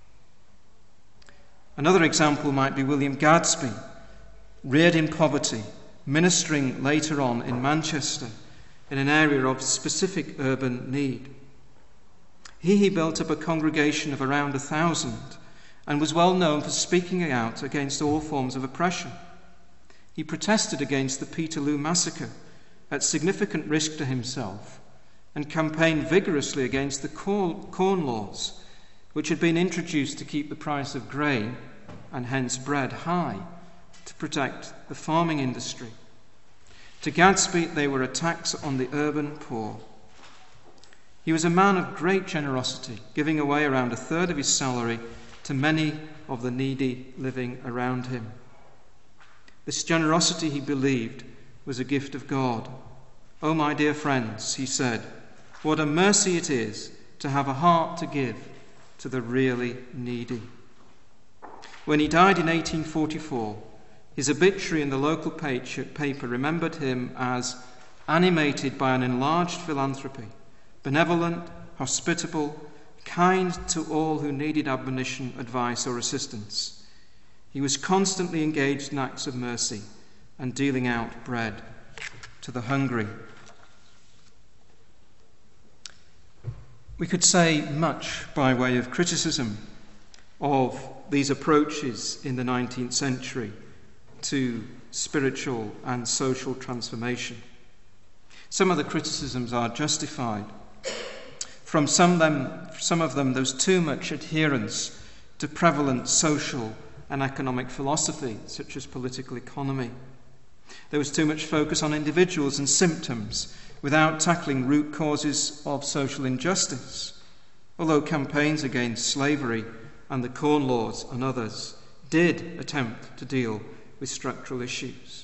Another example might be William Gadsby, reared in poverty, ministering later on in Manchester in an area of specific urban need. Here he built up a congregation of around 1,000 and was well known for speaking out against all forms of oppression. He protested against the Peterloo massacre at significant risk to himself and campaigned vigorously against the corn laws, which had been introduced to keep the price of grain, and hence bread, high, to protect the farming industry. To Gadsby, they were attacks on the urban poor. He was a man of great generosity, giving away around 1/3 of his salary to many of the needy living around him. This generosity, he believed, was a gift of God. "Oh, my dear friends," he said, "what a mercy it is to have a heart to give to the really needy." When he died in 1844, his obituary in the local paper remembered him as animated by an enlarged philanthropy, benevolent, hospitable, kind to all who needed admonition, advice, or assistance. He was constantly engaged in acts of mercy and dealing out bread to the hungry. We could say much by way of criticism of these approaches in the 19th century to spiritual and social transformation. Some of the criticisms are justified. From some of them, there was too much adherence to prevalent social and economic philosophy, such as political economy. There was too much focus on individuals and symptoms without tackling root causes of social injustice, although campaigns against slavery and the Corn Laws and others did attempt to deal with structural issues.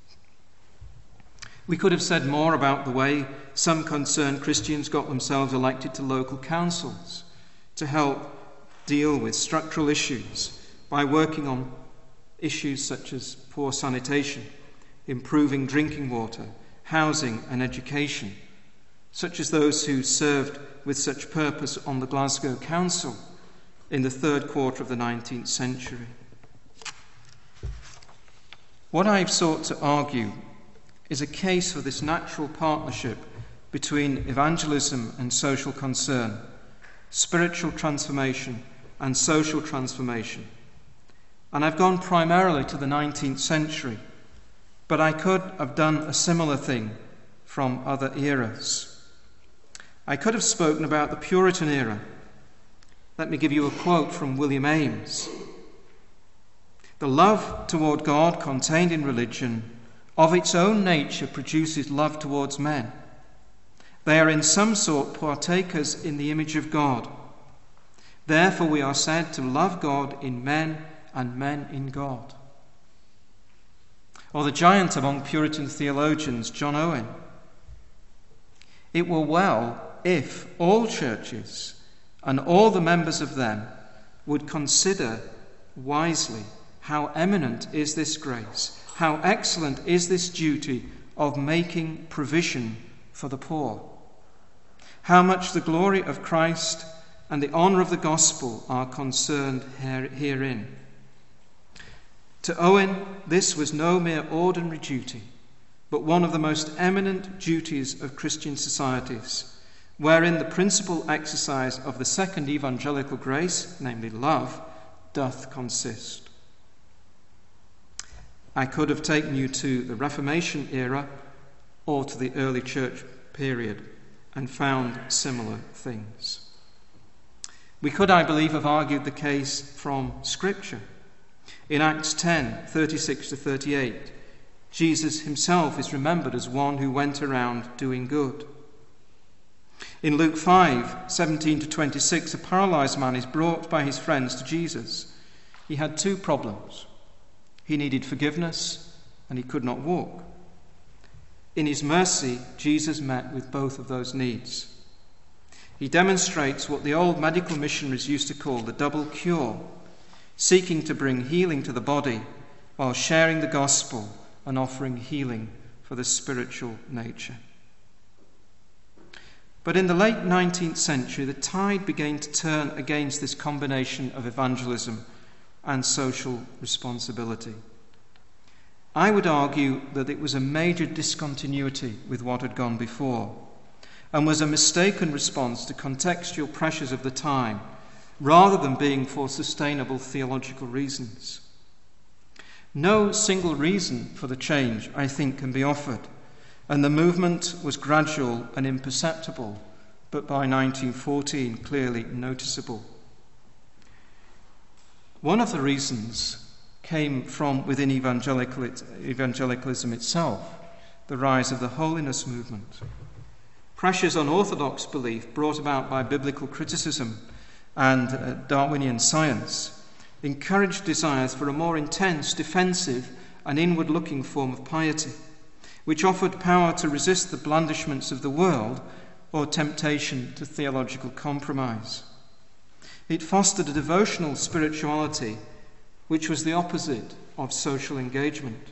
We could have said more about the way some concerned Christians got themselves elected to local councils to help deal with structural issues by working on issues such as poor sanitation, improving drinking water, housing and education, such as those who served with such purpose on the Glasgow Council in the third quarter of the 19th century. What I've sought to argue is a case for this natural partnership between evangelism and social concern, spiritual transformation and social transformation. And I've gone primarily to the 19th century, but I could have done a similar thing from other eras. I could have spoken about the Puritan era. Let me give you a quote from William Ames. "The love toward God contained in religion of its own nature produces love towards men. They are in some sort partakers in the image of God. Therefore we are said to love God in men and men in God." Or the giant among Puritan theologians, John Owen. "It were well if all churches and all the members of them would consider wisely how eminent is this grace, how excellent is this duty of making provision for the poor, how much the glory of Christ and the honour of the gospel are concerned herein." To Owen, this was no mere ordinary duty, but one of the most eminent duties of Christian societies, wherein the principal exercise of the second evangelical grace, namely love, doth consist. I could have taken you to the Reformation era or to the early church period and found similar things. We could, I believe, have argued the case from Scripture. In Acts 10, 36 to 38, Jesus himself is remembered as one who went around doing good. In Luke 5:17-26, a paralyzed man is brought by his friends to Jesus. He had two problems. He needed forgiveness and he could not walk. In his mercy, Jesus met with both of those needs. He demonstrates what the old medical missionaries used to call the double cure, seeking to bring healing to the body while sharing the gospel and offering healing for the spiritual nature. But in the late 19th century, the tide began to turn against this combination of evangelism and social responsibility. I would argue that it was a major discontinuity with what had gone before and was a mistaken response to contextual pressures of the time rather than being for sustainable theological reasons. No single reason for the change, I think, can be offered, and the movement was gradual and imperceptible, but by 1914 clearly noticeable. One of the reasons came from within evangelicalism itself, the rise of the holiness movement. Pressures on orthodox belief brought about by biblical criticism and Darwinian science encouraged desires for a more intense, defensive and inward-looking form of piety, which offered power to resist the blandishments of the world or temptation to theological compromise. It fostered a devotional spirituality which was the opposite of social engagement.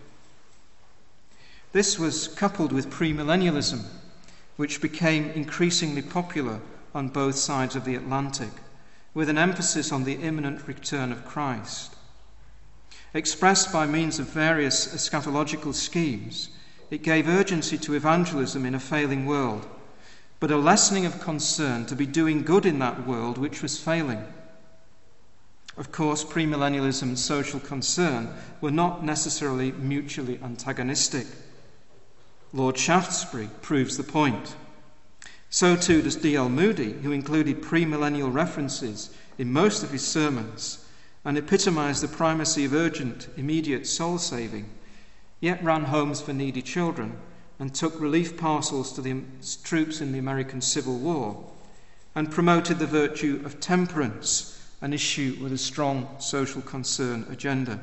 This was coupled with premillennialism, which became increasingly popular on both sides of the Atlantic, with an emphasis on the imminent return of Christ. Expressed by means of various eschatological schemes, it gave urgency to evangelism in a failing world, but a lessening of concern to be doing good in that world which was failing. Of course, premillennialism and social concern were not necessarily mutually antagonistic. Lord Shaftesbury proves the point. So too does D.L. Moody, who included premillennial references in most of his sermons and epitomized the primacy of urgent, immediate soul saving, yet ran homes for needy children and took relief parcels to the troops in the American Civil War and promoted the virtue of temperance, an issue with a strong social concern agenda.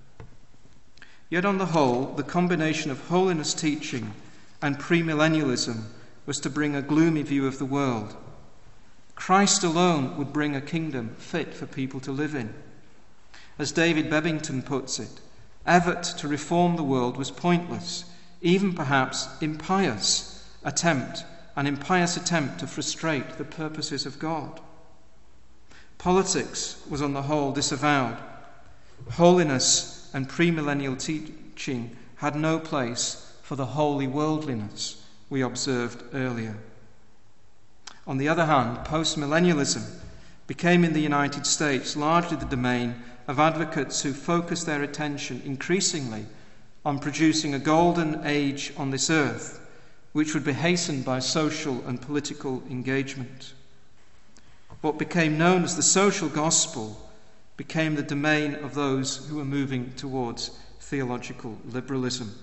Yet on the whole, the combination of holiness teaching and premillennialism was to bring a gloomy view of the world. Christ alone would bring a kingdom fit for people to live in. As David Bebbington puts it, effort to reform the world was pointless, even perhaps an impious attempt to frustrate the purposes of God. Politics was on the whole disavowed. Holiness and premillennial teaching had no place for the holy worldliness we observed earlier. On the other hand, postmillennialism became in the United States largely the domain of advocates who focused their attention increasingly on producing a golden age on this earth, which would be hastened by social and political engagement. What became known as the social gospel became the domain of those who were moving towards theological liberalism.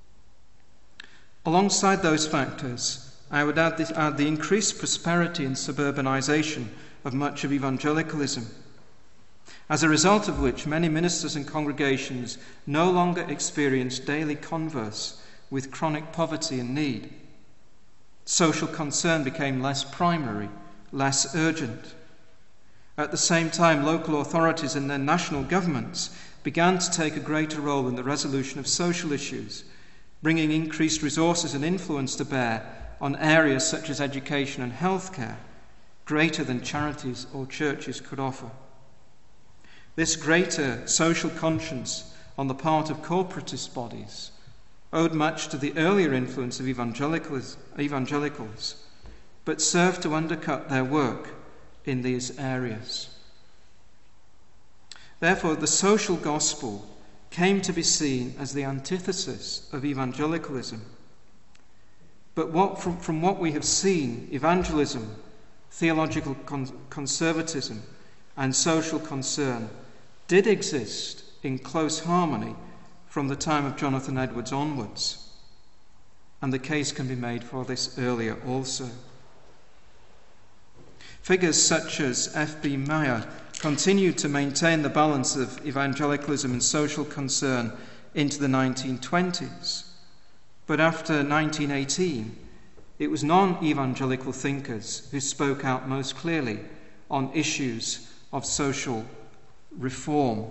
Alongside those factors, I would add the increased prosperity and suburbanization of much of evangelicalism, as a result of which many ministers and congregations no longer experience daily converse with chronic poverty and need. Social concern became less primary, less urgent. At the same time, local authorities and their national governments began to take a greater role in the resolution of social issues, bringing increased resources and influence to bear on areas such as education and healthcare, greater than charities or churches could offer. This greater social conscience on the part of corporatist bodies owed much to the earlier influence of evangelicals, but served to undercut their work in these areas. Therefore, the social gospel came to be seen as the antithesis of evangelicalism. But from what we have seen, evangelism, theological conservatism, and social concern did exist in close harmony from the time of Jonathan Edwards onwards, and the case can be made for this earlier also. Figures such as F.B. Meyer continued to maintain the balance of evangelicalism and social concern into the 1920s, but after 1918, it was non-evangelical thinkers who spoke out most clearly on issues of social reform.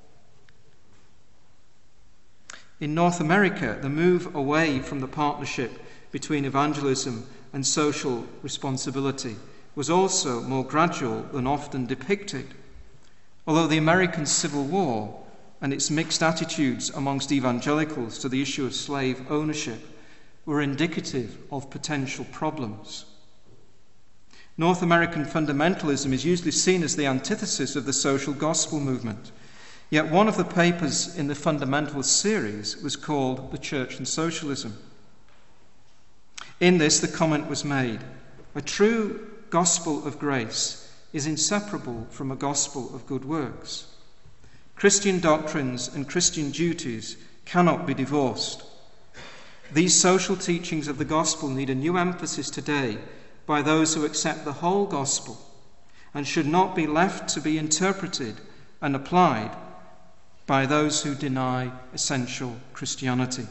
In North America, the move away from the partnership between evangelism and social responsibility was also more gradual than often depicted, although the American Civil War and its mixed attitudes amongst evangelicals to the issue of slave ownership were indicative of potential problems. North American fundamentalism is usually seen as the antithesis of the social gospel movement. Yet one of the papers in the Fundamentalist series was called The Church and Socialism. In this, the comment was made, a true gospel of grace is inseparable from a gospel of good works. Christian doctrines and Christian duties cannot be divorced. These social teachings of the gospel need a new emphasis today by those who accept the whole gospel and should not be left to be interpreted and applied by those who deny essential Christianity.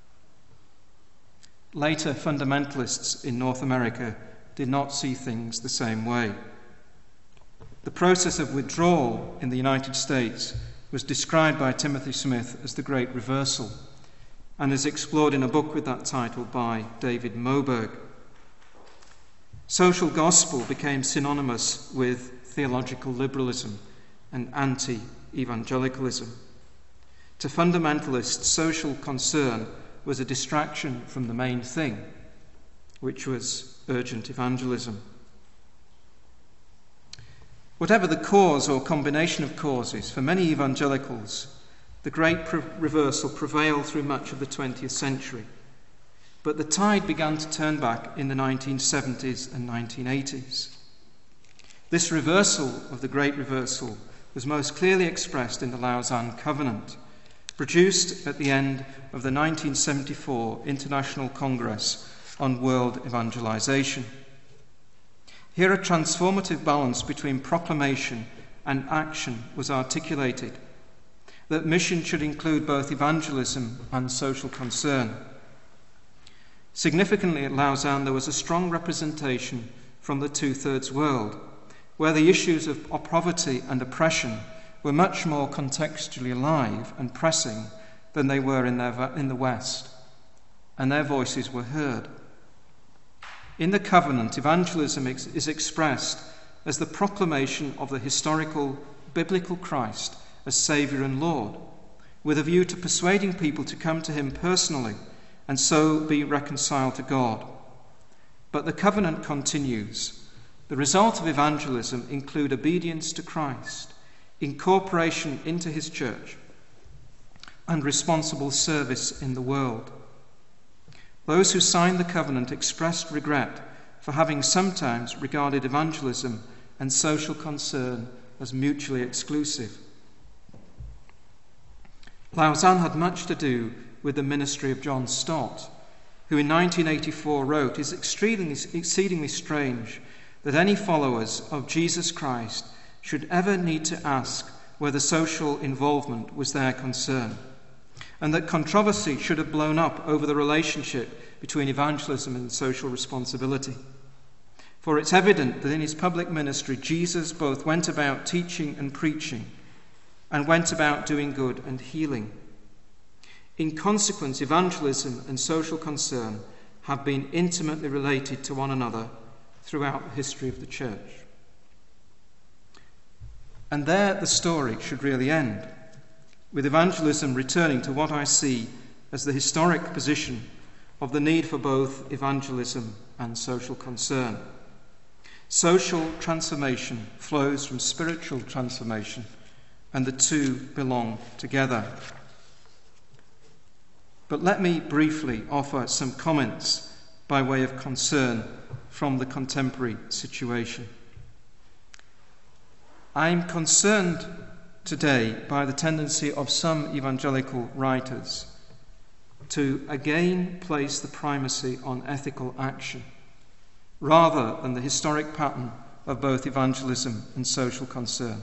Later fundamentalists in North America did not see things the same way. The process of withdrawal in the United States was described by Timothy Smith as the Great Reversal and is explored in a book with that title by David Moberg. Social gospel became synonymous with theological liberalism and anti-evangelicalism. To fundamentalists, social concern was a distraction from the main thing, which was urgent evangelism. Whatever the cause or combination of causes, for many evangelicals, the great reversal prevailed through much of the 20th century. But the tide began to turn back in the 1970s and 1980s. This reversal of the Great Reversal was most clearly expressed in the Lausanne Covenant, produced at the end of the 1974 International Congress on World Evangelization. Here a transformative balance between proclamation and action was articulated, that mission should include both evangelism and social concern. Significantly at Lausanne, there was a strong representation from the two-thirds world, where the issues of poverty and oppression were much more contextually alive and pressing than they were in the West, and their voices were heard. In the covenant, evangelism is expressed as the proclamation of the historical biblical Christ as Saviour and Lord, with a view to persuading people to come to him personally and so be reconciled to God. But the covenant continues. The result of evangelism include obedience to Christ, incorporation into his church, and responsible service in the world. Those who signed the covenant expressed regret for having sometimes regarded evangelism and social concern as mutually exclusive. Lausanne had much to do with the ministry of John Stott, who in 1984 wrote, "It is exceedingly strange that any followers of Jesus Christ should ever need to ask whether social involvement was their concern, and that controversy should have blown up over the relationship between evangelism and social responsibility. For it's evident that in his public ministry, Jesus both went about teaching and preaching, and went about doing good and healing. In consequence, evangelism and social concern have been intimately related to one another throughout the history of the church." And there the story should really end, with evangelism returning to what I see as the historic position of the need for both evangelism and social concern. Social transformation flows from spiritual transformation, and the two belong together. But let me briefly offer some comments by way of concern from the contemporary situation. I am concerned today by the tendency of some evangelical writers to again place the primacy on ethical action rather than the historic pattern of both evangelism and social concern.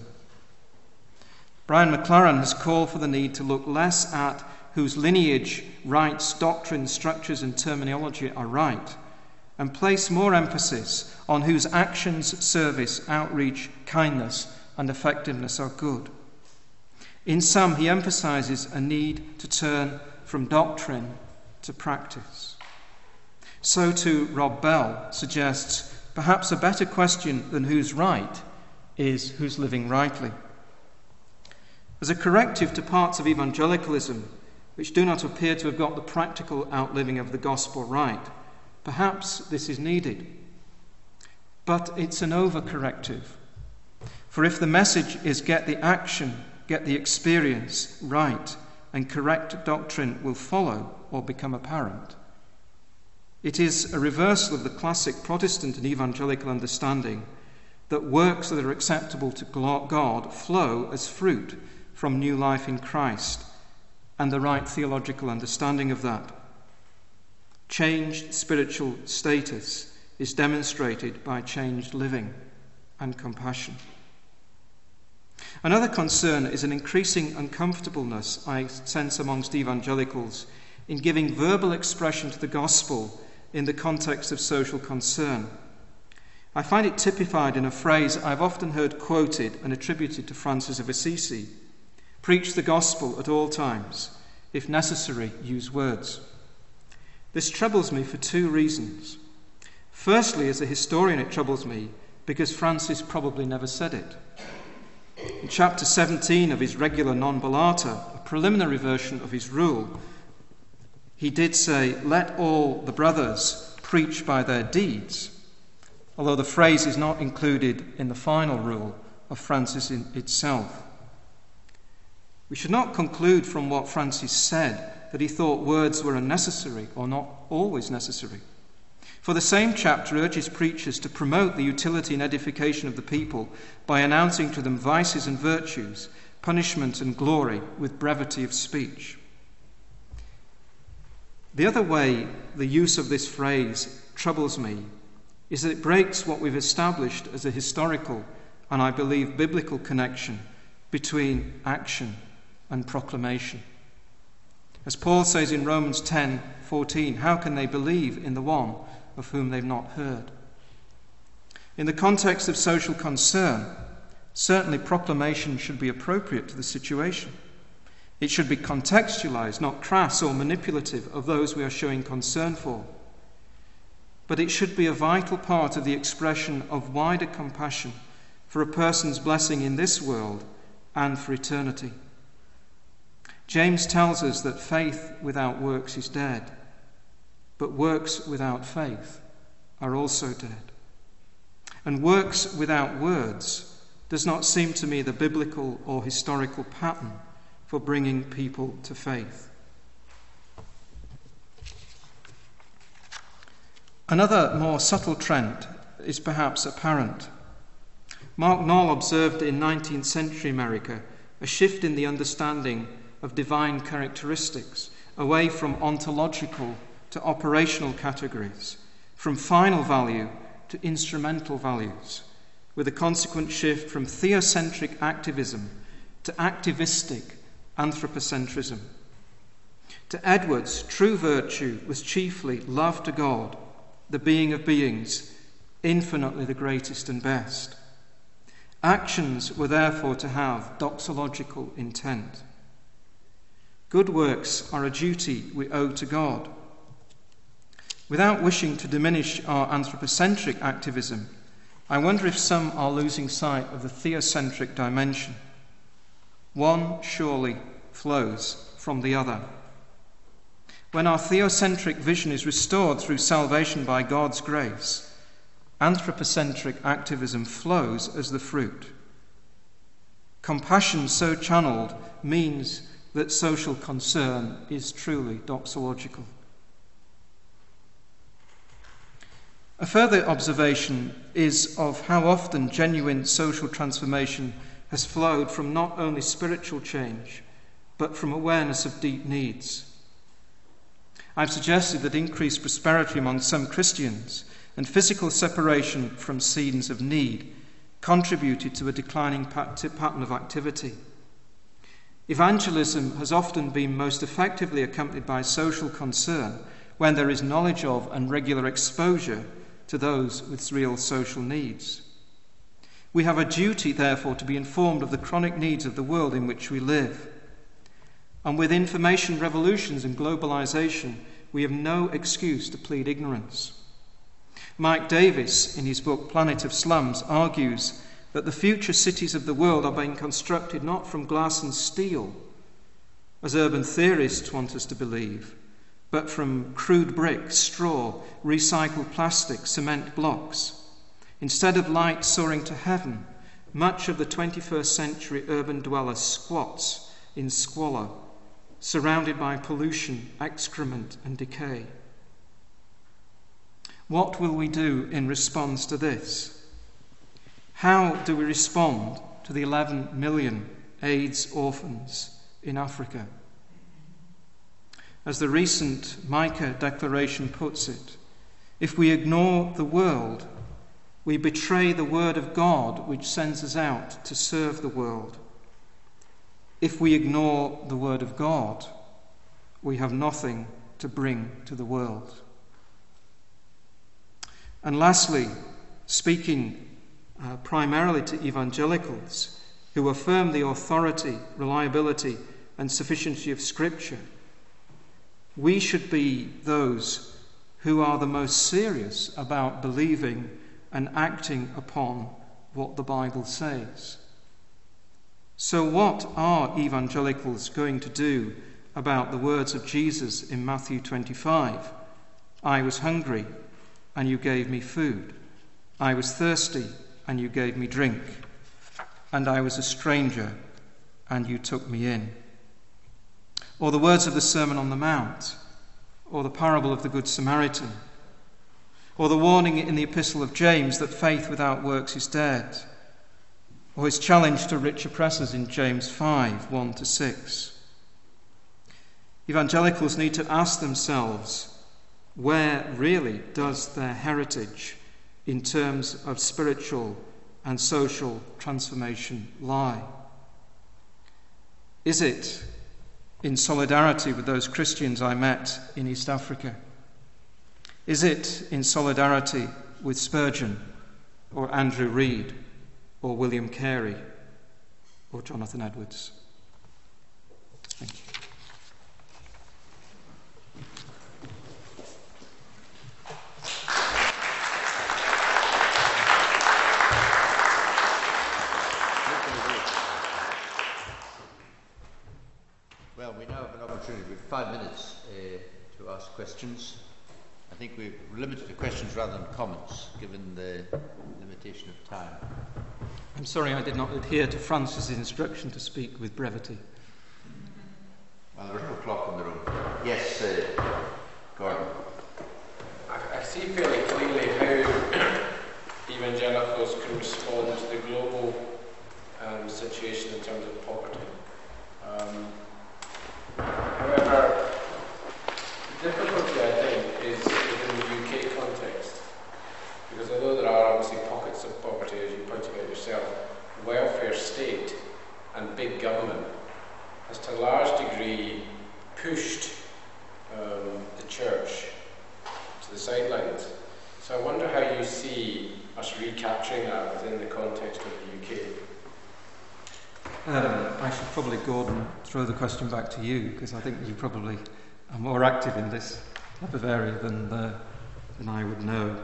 Brian McLaren has called for the need to look less at whose lineage, rites, doctrines, structures and terminology are right, and place more emphasis on whose actions, service, outreach, kindness and effectiveness are good. In sum, he emphasizes a need to turn from doctrine to practice. So too, Rob Bell suggests perhaps a better question than who's right is who's living rightly. As a corrective to parts of evangelicalism which do not appear to have got the practical outliving of the gospel right, perhaps this is needed. But it's an over-corrective. For if the message is get the action, get the experience right, and correct doctrine will follow or become apparent, it is a reversal of the classic Protestant and evangelical understanding that works that are acceptable to God flow as fruit from new life in Christ and the right theological understanding of that. Changed spiritual status is demonstrated by changed living and compassion. Another concern is an increasing uncomfortableness I sense amongst evangelicals in giving verbal expression to the gospel in the context of social concern. I find it typified in a phrase I've often heard quoted and attributed to Francis of Assisi: preach the gospel at all times, if necessary, use words. This troubles me for two reasons. Firstly, as a historian, it troubles me because Francis probably never said it. In chapter 17 of his Regula non Bollata, a preliminary version of his rule, he did say, let all the brothers preach by their deeds, although the phrase is not included in the final rule of Francis in itself. We should not conclude from what Francis said that he thought words were unnecessary or not always necessary. For the same chapter urges preachers to promote the utility and edification of the people by announcing to them vices and virtues, punishment and glory with brevity of speech. The other way the use of this phrase troubles me is that it breaks what we've established as a historical and, I believe, biblical connection between action and proclamation. As Paul says in Romans 10:14, how can they believe in the one of whom they've not heard? In the context of social concern, certainly proclamation should be appropriate to the situation. It should be contextualized, not crass or manipulative of those we are showing concern for. But it should be a vital part of the expression of wider compassion for a person's blessing in this world and for eternity. James tells us that faith without works is dead, but works without faith are also dead. And works without words does not seem to me the biblical or historical pattern for bringing people to faith. Another more subtle trend is perhaps apparent. Mark Knoll observed in 19th century America a shift in the understanding of divine characteristics, away from ontological to operational categories, from final value to instrumental values, with a consequent shift from theocentric activism to activistic anthropocentrism. To Edwards, true virtue was chiefly love to God, the being of beings, infinitely the greatest and best. Actions were therefore to have doxological intent. Good works are a duty we owe to God. Without wishing to diminish our anthropocentric activism, I wonder if some are losing sight of the theocentric dimension. One surely flows from the other. When our theocentric vision is restored through salvation by God's grace, anthropocentric activism flows as the fruit. Compassion so channeled means that social concern is truly doxological. A further observation is of how often genuine social transformation has flowed from not only spiritual change, but from awareness of deep needs. I've suggested that increased prosperity among some Christians and physical separation from scenes of need contributed to a declining pattern of activity. Evangelism has often been most effectively accompanied by social concern when there is knowledge of and regular exposure to those with real social needs. We have a duty, therefore, to be informed of the chronic needs of the world in which we live. And with information revolutions and globalization, we have no excuse to plead ignorance. Mike Davis, in his book Planet of Slums, argues that the future cities of the world are being constructed not from glass and steel, as urban theorists want us to believe, but from crude bricks, straw, recycled plastic, cement blocks. Instead of light soaring to heaven, much of the 21st century urban dweller squats in squalor, surrounded by pollution, excrement, and decay. What will we do in response to this? How do we respond to the 11 million AIDS orphans in Africa? As the recent Micah Declaration puts it, if we ignore the world, we betray the word of God which sends us out to serve the world. If we ignore the word of God, we have nothing to bring to the world. And lastly, speaking primarily to evangelicals who affirm the authority, reliability, and sufficiency of Scripture, we should be those who are the most serious about believing and acting upon what the Bible says. So what are evangelicals going to do about the words of Jesus in Matthew 25? I was hungry, and you gave me food. I was thirsty, and you gave me drink. And I was a stranger, and you took me in. Or the words of the Sermon on the Mount, or the parable of the Good Samaritan, or the warning in the Epistle of James that faith without works is dead, or his challenge to rich oppressors in James 5, 1-6. Evangelicals need to ask themselves, where really does their heritage in terms of spiritual and social transformation lie? Is it in solidarity with those Christians I met in East Africa? Is it in solidarity with Spurgeon or Andrew Reid or William Carey or Jonathan Edwards? Thank you. Well, we now have an opportunity with 5 minutes to ask questions. I think we're limited to questions rather than comments, given the limitation of time. I'm sorry I did not adhere to Francis' instruction to speak with brevity. Well, there's no clock in the room. Yes, Gordon. I see fairly clearly how evangelicals can respond to the global situation in terms of poverty. However, the difficulty, I think, is within the UK context. Because although there are obviously pockets of poverty, as you pointed out yourself, the welfare state and big government has to a large degree pushed the church to the sidelines. So I wonder how you see us recapturing that within the context of the UK. I should probably, Gordon, throw the question back to you, because I think you probably are more active in this type of area than I would know.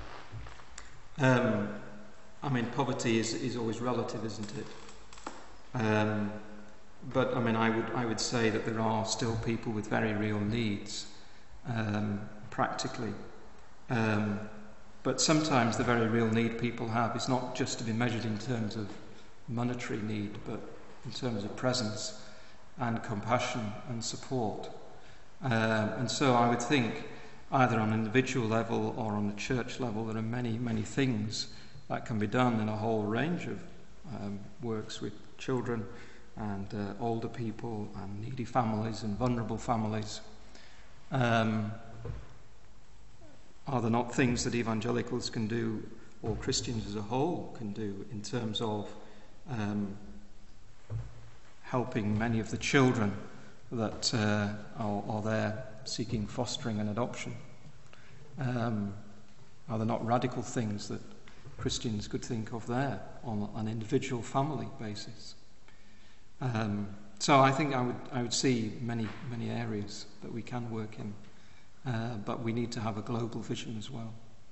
I mean, poverty is always relative, isn't it? But I mean, I would say that there are still people with very real needs, practically. But sometimes the very real need people have is not just to be measured in terms of monetary need, but in terms of presence and compassion and support. And so I would think, either on an individual level or on a church level, there are many, many things that can be done in a whole range works with children and older people and needy families and vulnerable families. Are there not things that evangelicals can do, or Christians as a whole can do, in terms of helping many of the children that are there seeking fostering and adoption? Are there not radical things that Christians could think of there on an individual family basis? So I think I would see many areas that we can work in, but we need to have a global vision as well.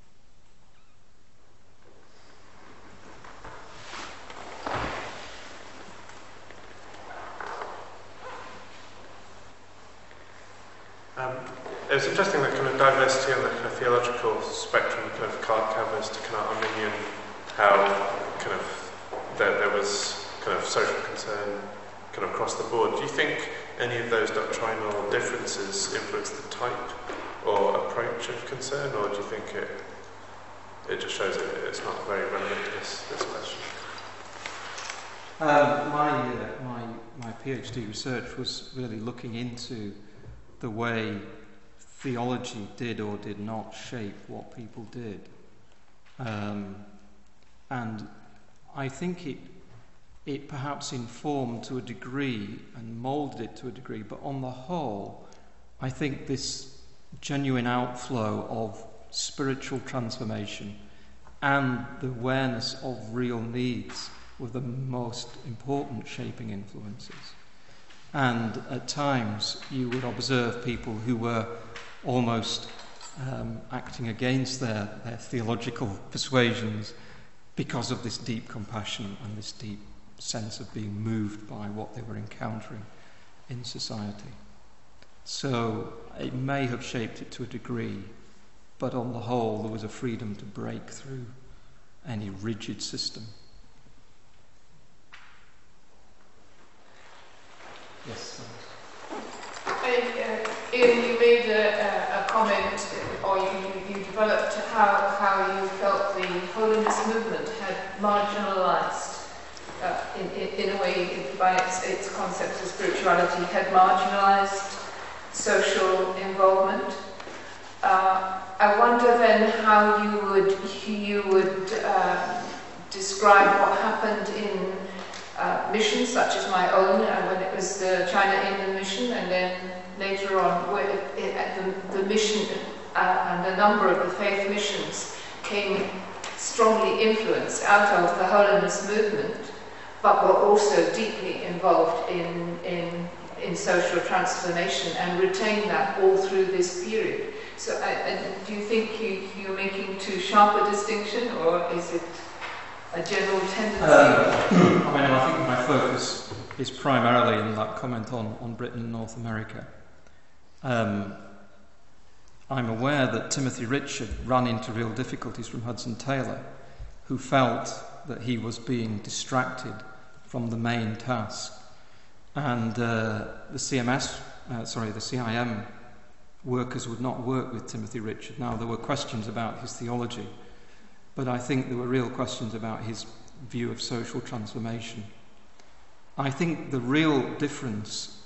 It was interesting that kind of diversity on the kind of theological spectrum kind of covers to kind of Arminian, how kind of there was kind of social concern kind of across the board. Do you think any of those doctrinal differences influence the type or approach of concern, or do you think it just shows that it's not very relevant to this question? My PhD research was really looking into the way theology did or did not shape what people did. And I think it perhaps informed to a degree and moulded it to a degree, but on the whole, I think this genuine outflow of spiritual transformation and the awareness of real needs were the most important shaping influences. And at times you would observe people who were almost acting against their theological persuasions because of this deep compassion and this deep sense of being moved by what they were encountering in society. So it may have shaped it to a degree, but on the whole there was a freedom to break through any rigid system. Yes. Ian, you made a comment, or you developed how you felt the holiness movement had marginalised, in a way, by its concepts of spirituality, had marginalised social involvement. I wonder then how you would describe what happened in missions such as my own, when it was the China-Inland mission, and then later on where the mission and a number of the faith missions came strongly influenced out of the holiness movement, but were also deeply involved in social transformation and retained that all through this period. So do you think you're making too sharp a distinction, or is it a general tendency? I think my focus is primarily in that comment on Britain and North America. I'm aware that Timothy Richard ran into real difficulties from Hudson Taylor, who felt that he was being distracted from the main task. And the CIM workers would not work with Timothy Richard. Now, there were questions about his theology, but I think there were real questions about his view of social transformation. I think the real difference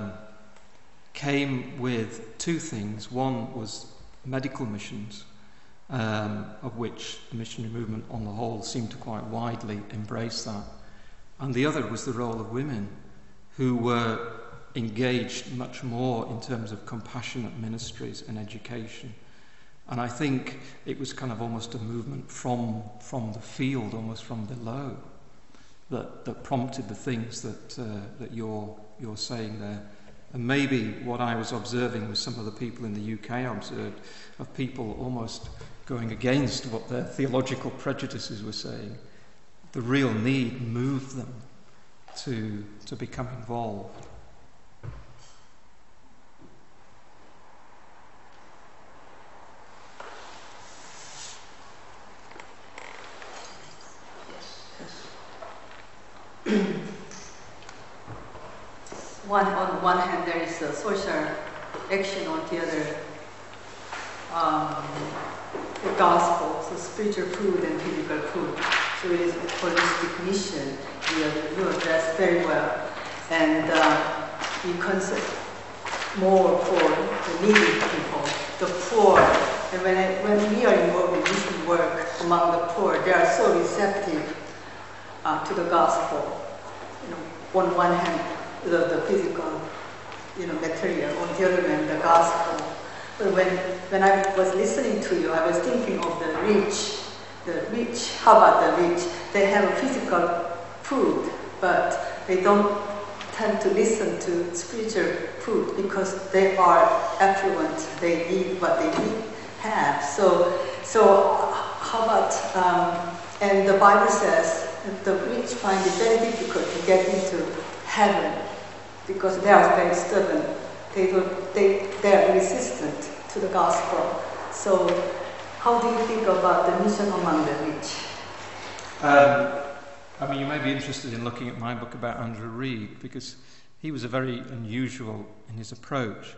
came with two things. One was medical missions, of which the missionary movement on the whole seemed to quite widely embrace that. And the other was the role of women, who were engaged much more in terms of compassionate ministries and education. And I think it was kind of almost a movement from the field, almost from below, that prompted the things that you're saying there. And maybe what I was observing with some of the people in the UK, I observed of people almost going against what their theological prejudices were saying. The real need moved them to become involved. On one hand, there is a social action, on the other, the gospel, so spiritual food and physical food. So it is a holistic mission. You address very well. And you consider more for the needy people, the poor. And when we are involved in mission work among the poor, they are so receptive to the gospel. On one hand, the physical, material. On the other hand, the gospel. But when I was listening to you, I was thinking of the rich. The rich, how about the rich? They have a physical food, but they don't tend to listen to spiritual food because they are affluent. They need what they have. So how about? And the Bible says that the rich find it very difficult to get into heaven because they are very stubborn. They are resistant to the gospel. So how do you think about the mission among the rich? You may be interested in looking at my book about Andrew Reid, because he was very unusual in his approach.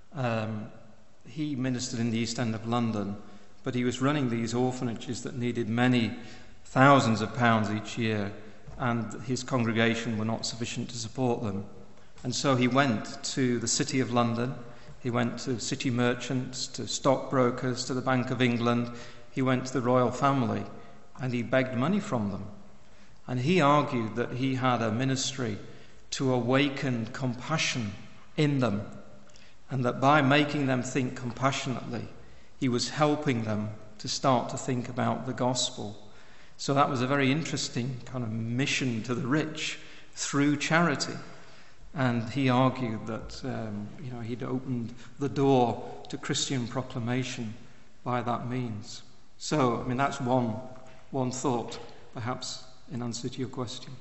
He ministered in the East End of London, but he was running these orphanages that needed many thousands of pounds each year, and his congregation were not sufficient to support them. And so he went to the City of London, he went to city merchants, to stockbrokers, to the Bank of England, he went to the royal family, and he begged money from them. And he argued that he had a ministry to awaken compassion in them, and that by making them think compassionately, he was helping them to start to think about the gospel. So that was a very interesting kind of mission to the rich through charity. And he argued that he'd opened the door to Christian proclamation by that means. So, that's one thought, perhaps, in answer to your question.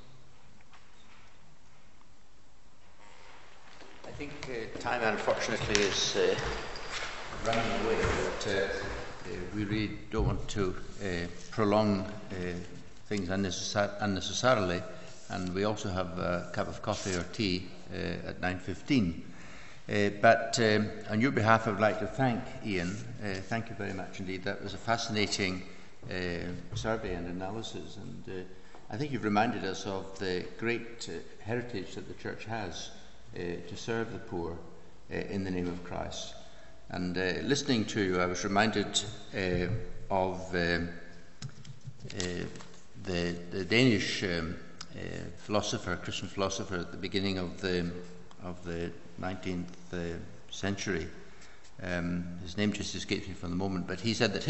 I think time, unfortunately, is running away, but we really don't want to prolong things unnecessarily, and we also have a cup of coffee or tea at 9:15. But on your behalf, I would like to thank Ian. Thank you very much indeed. That was a fascinating survey and analysis, and I think you've reminded us of the great heritage that the Church has to serve the poor in the name of Christ. And listening to you, I was reminded of the Danish Christian philosopher at the beginning of the 19th century. His name just escapes me for the moment, but he said that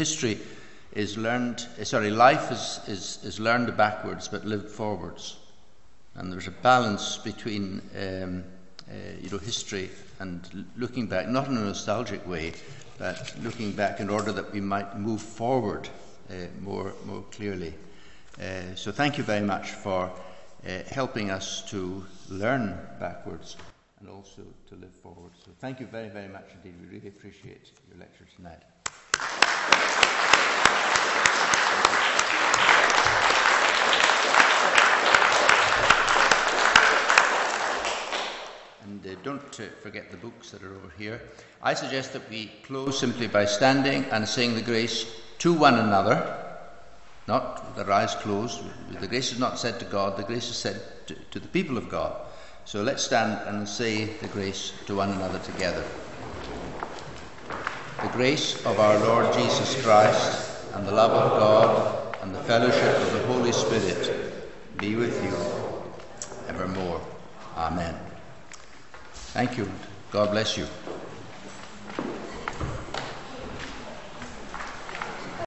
life is learned backwards but lived forwards, and there's a balance between history and looking back, not in a nostalgic way, but looking back in order that we might move forward more clearly. So thank you very much for helping us to learn backwards and also to live forward. So thank you very, very much indeed. We really appreciate your lecture tonight. And don't forget the books that are over here. I suggest that we close simply by standing and saying the grace to one another, not with our eyes closed. The grace is not said to God, the grace is said to the people of God. So let's stand and say the grace to one another together. The grace of our Lord Jesus Christ, and the love of God, and the fellowship of the Holy Spirit be with you evermore. Amen. Thank you. God bless you.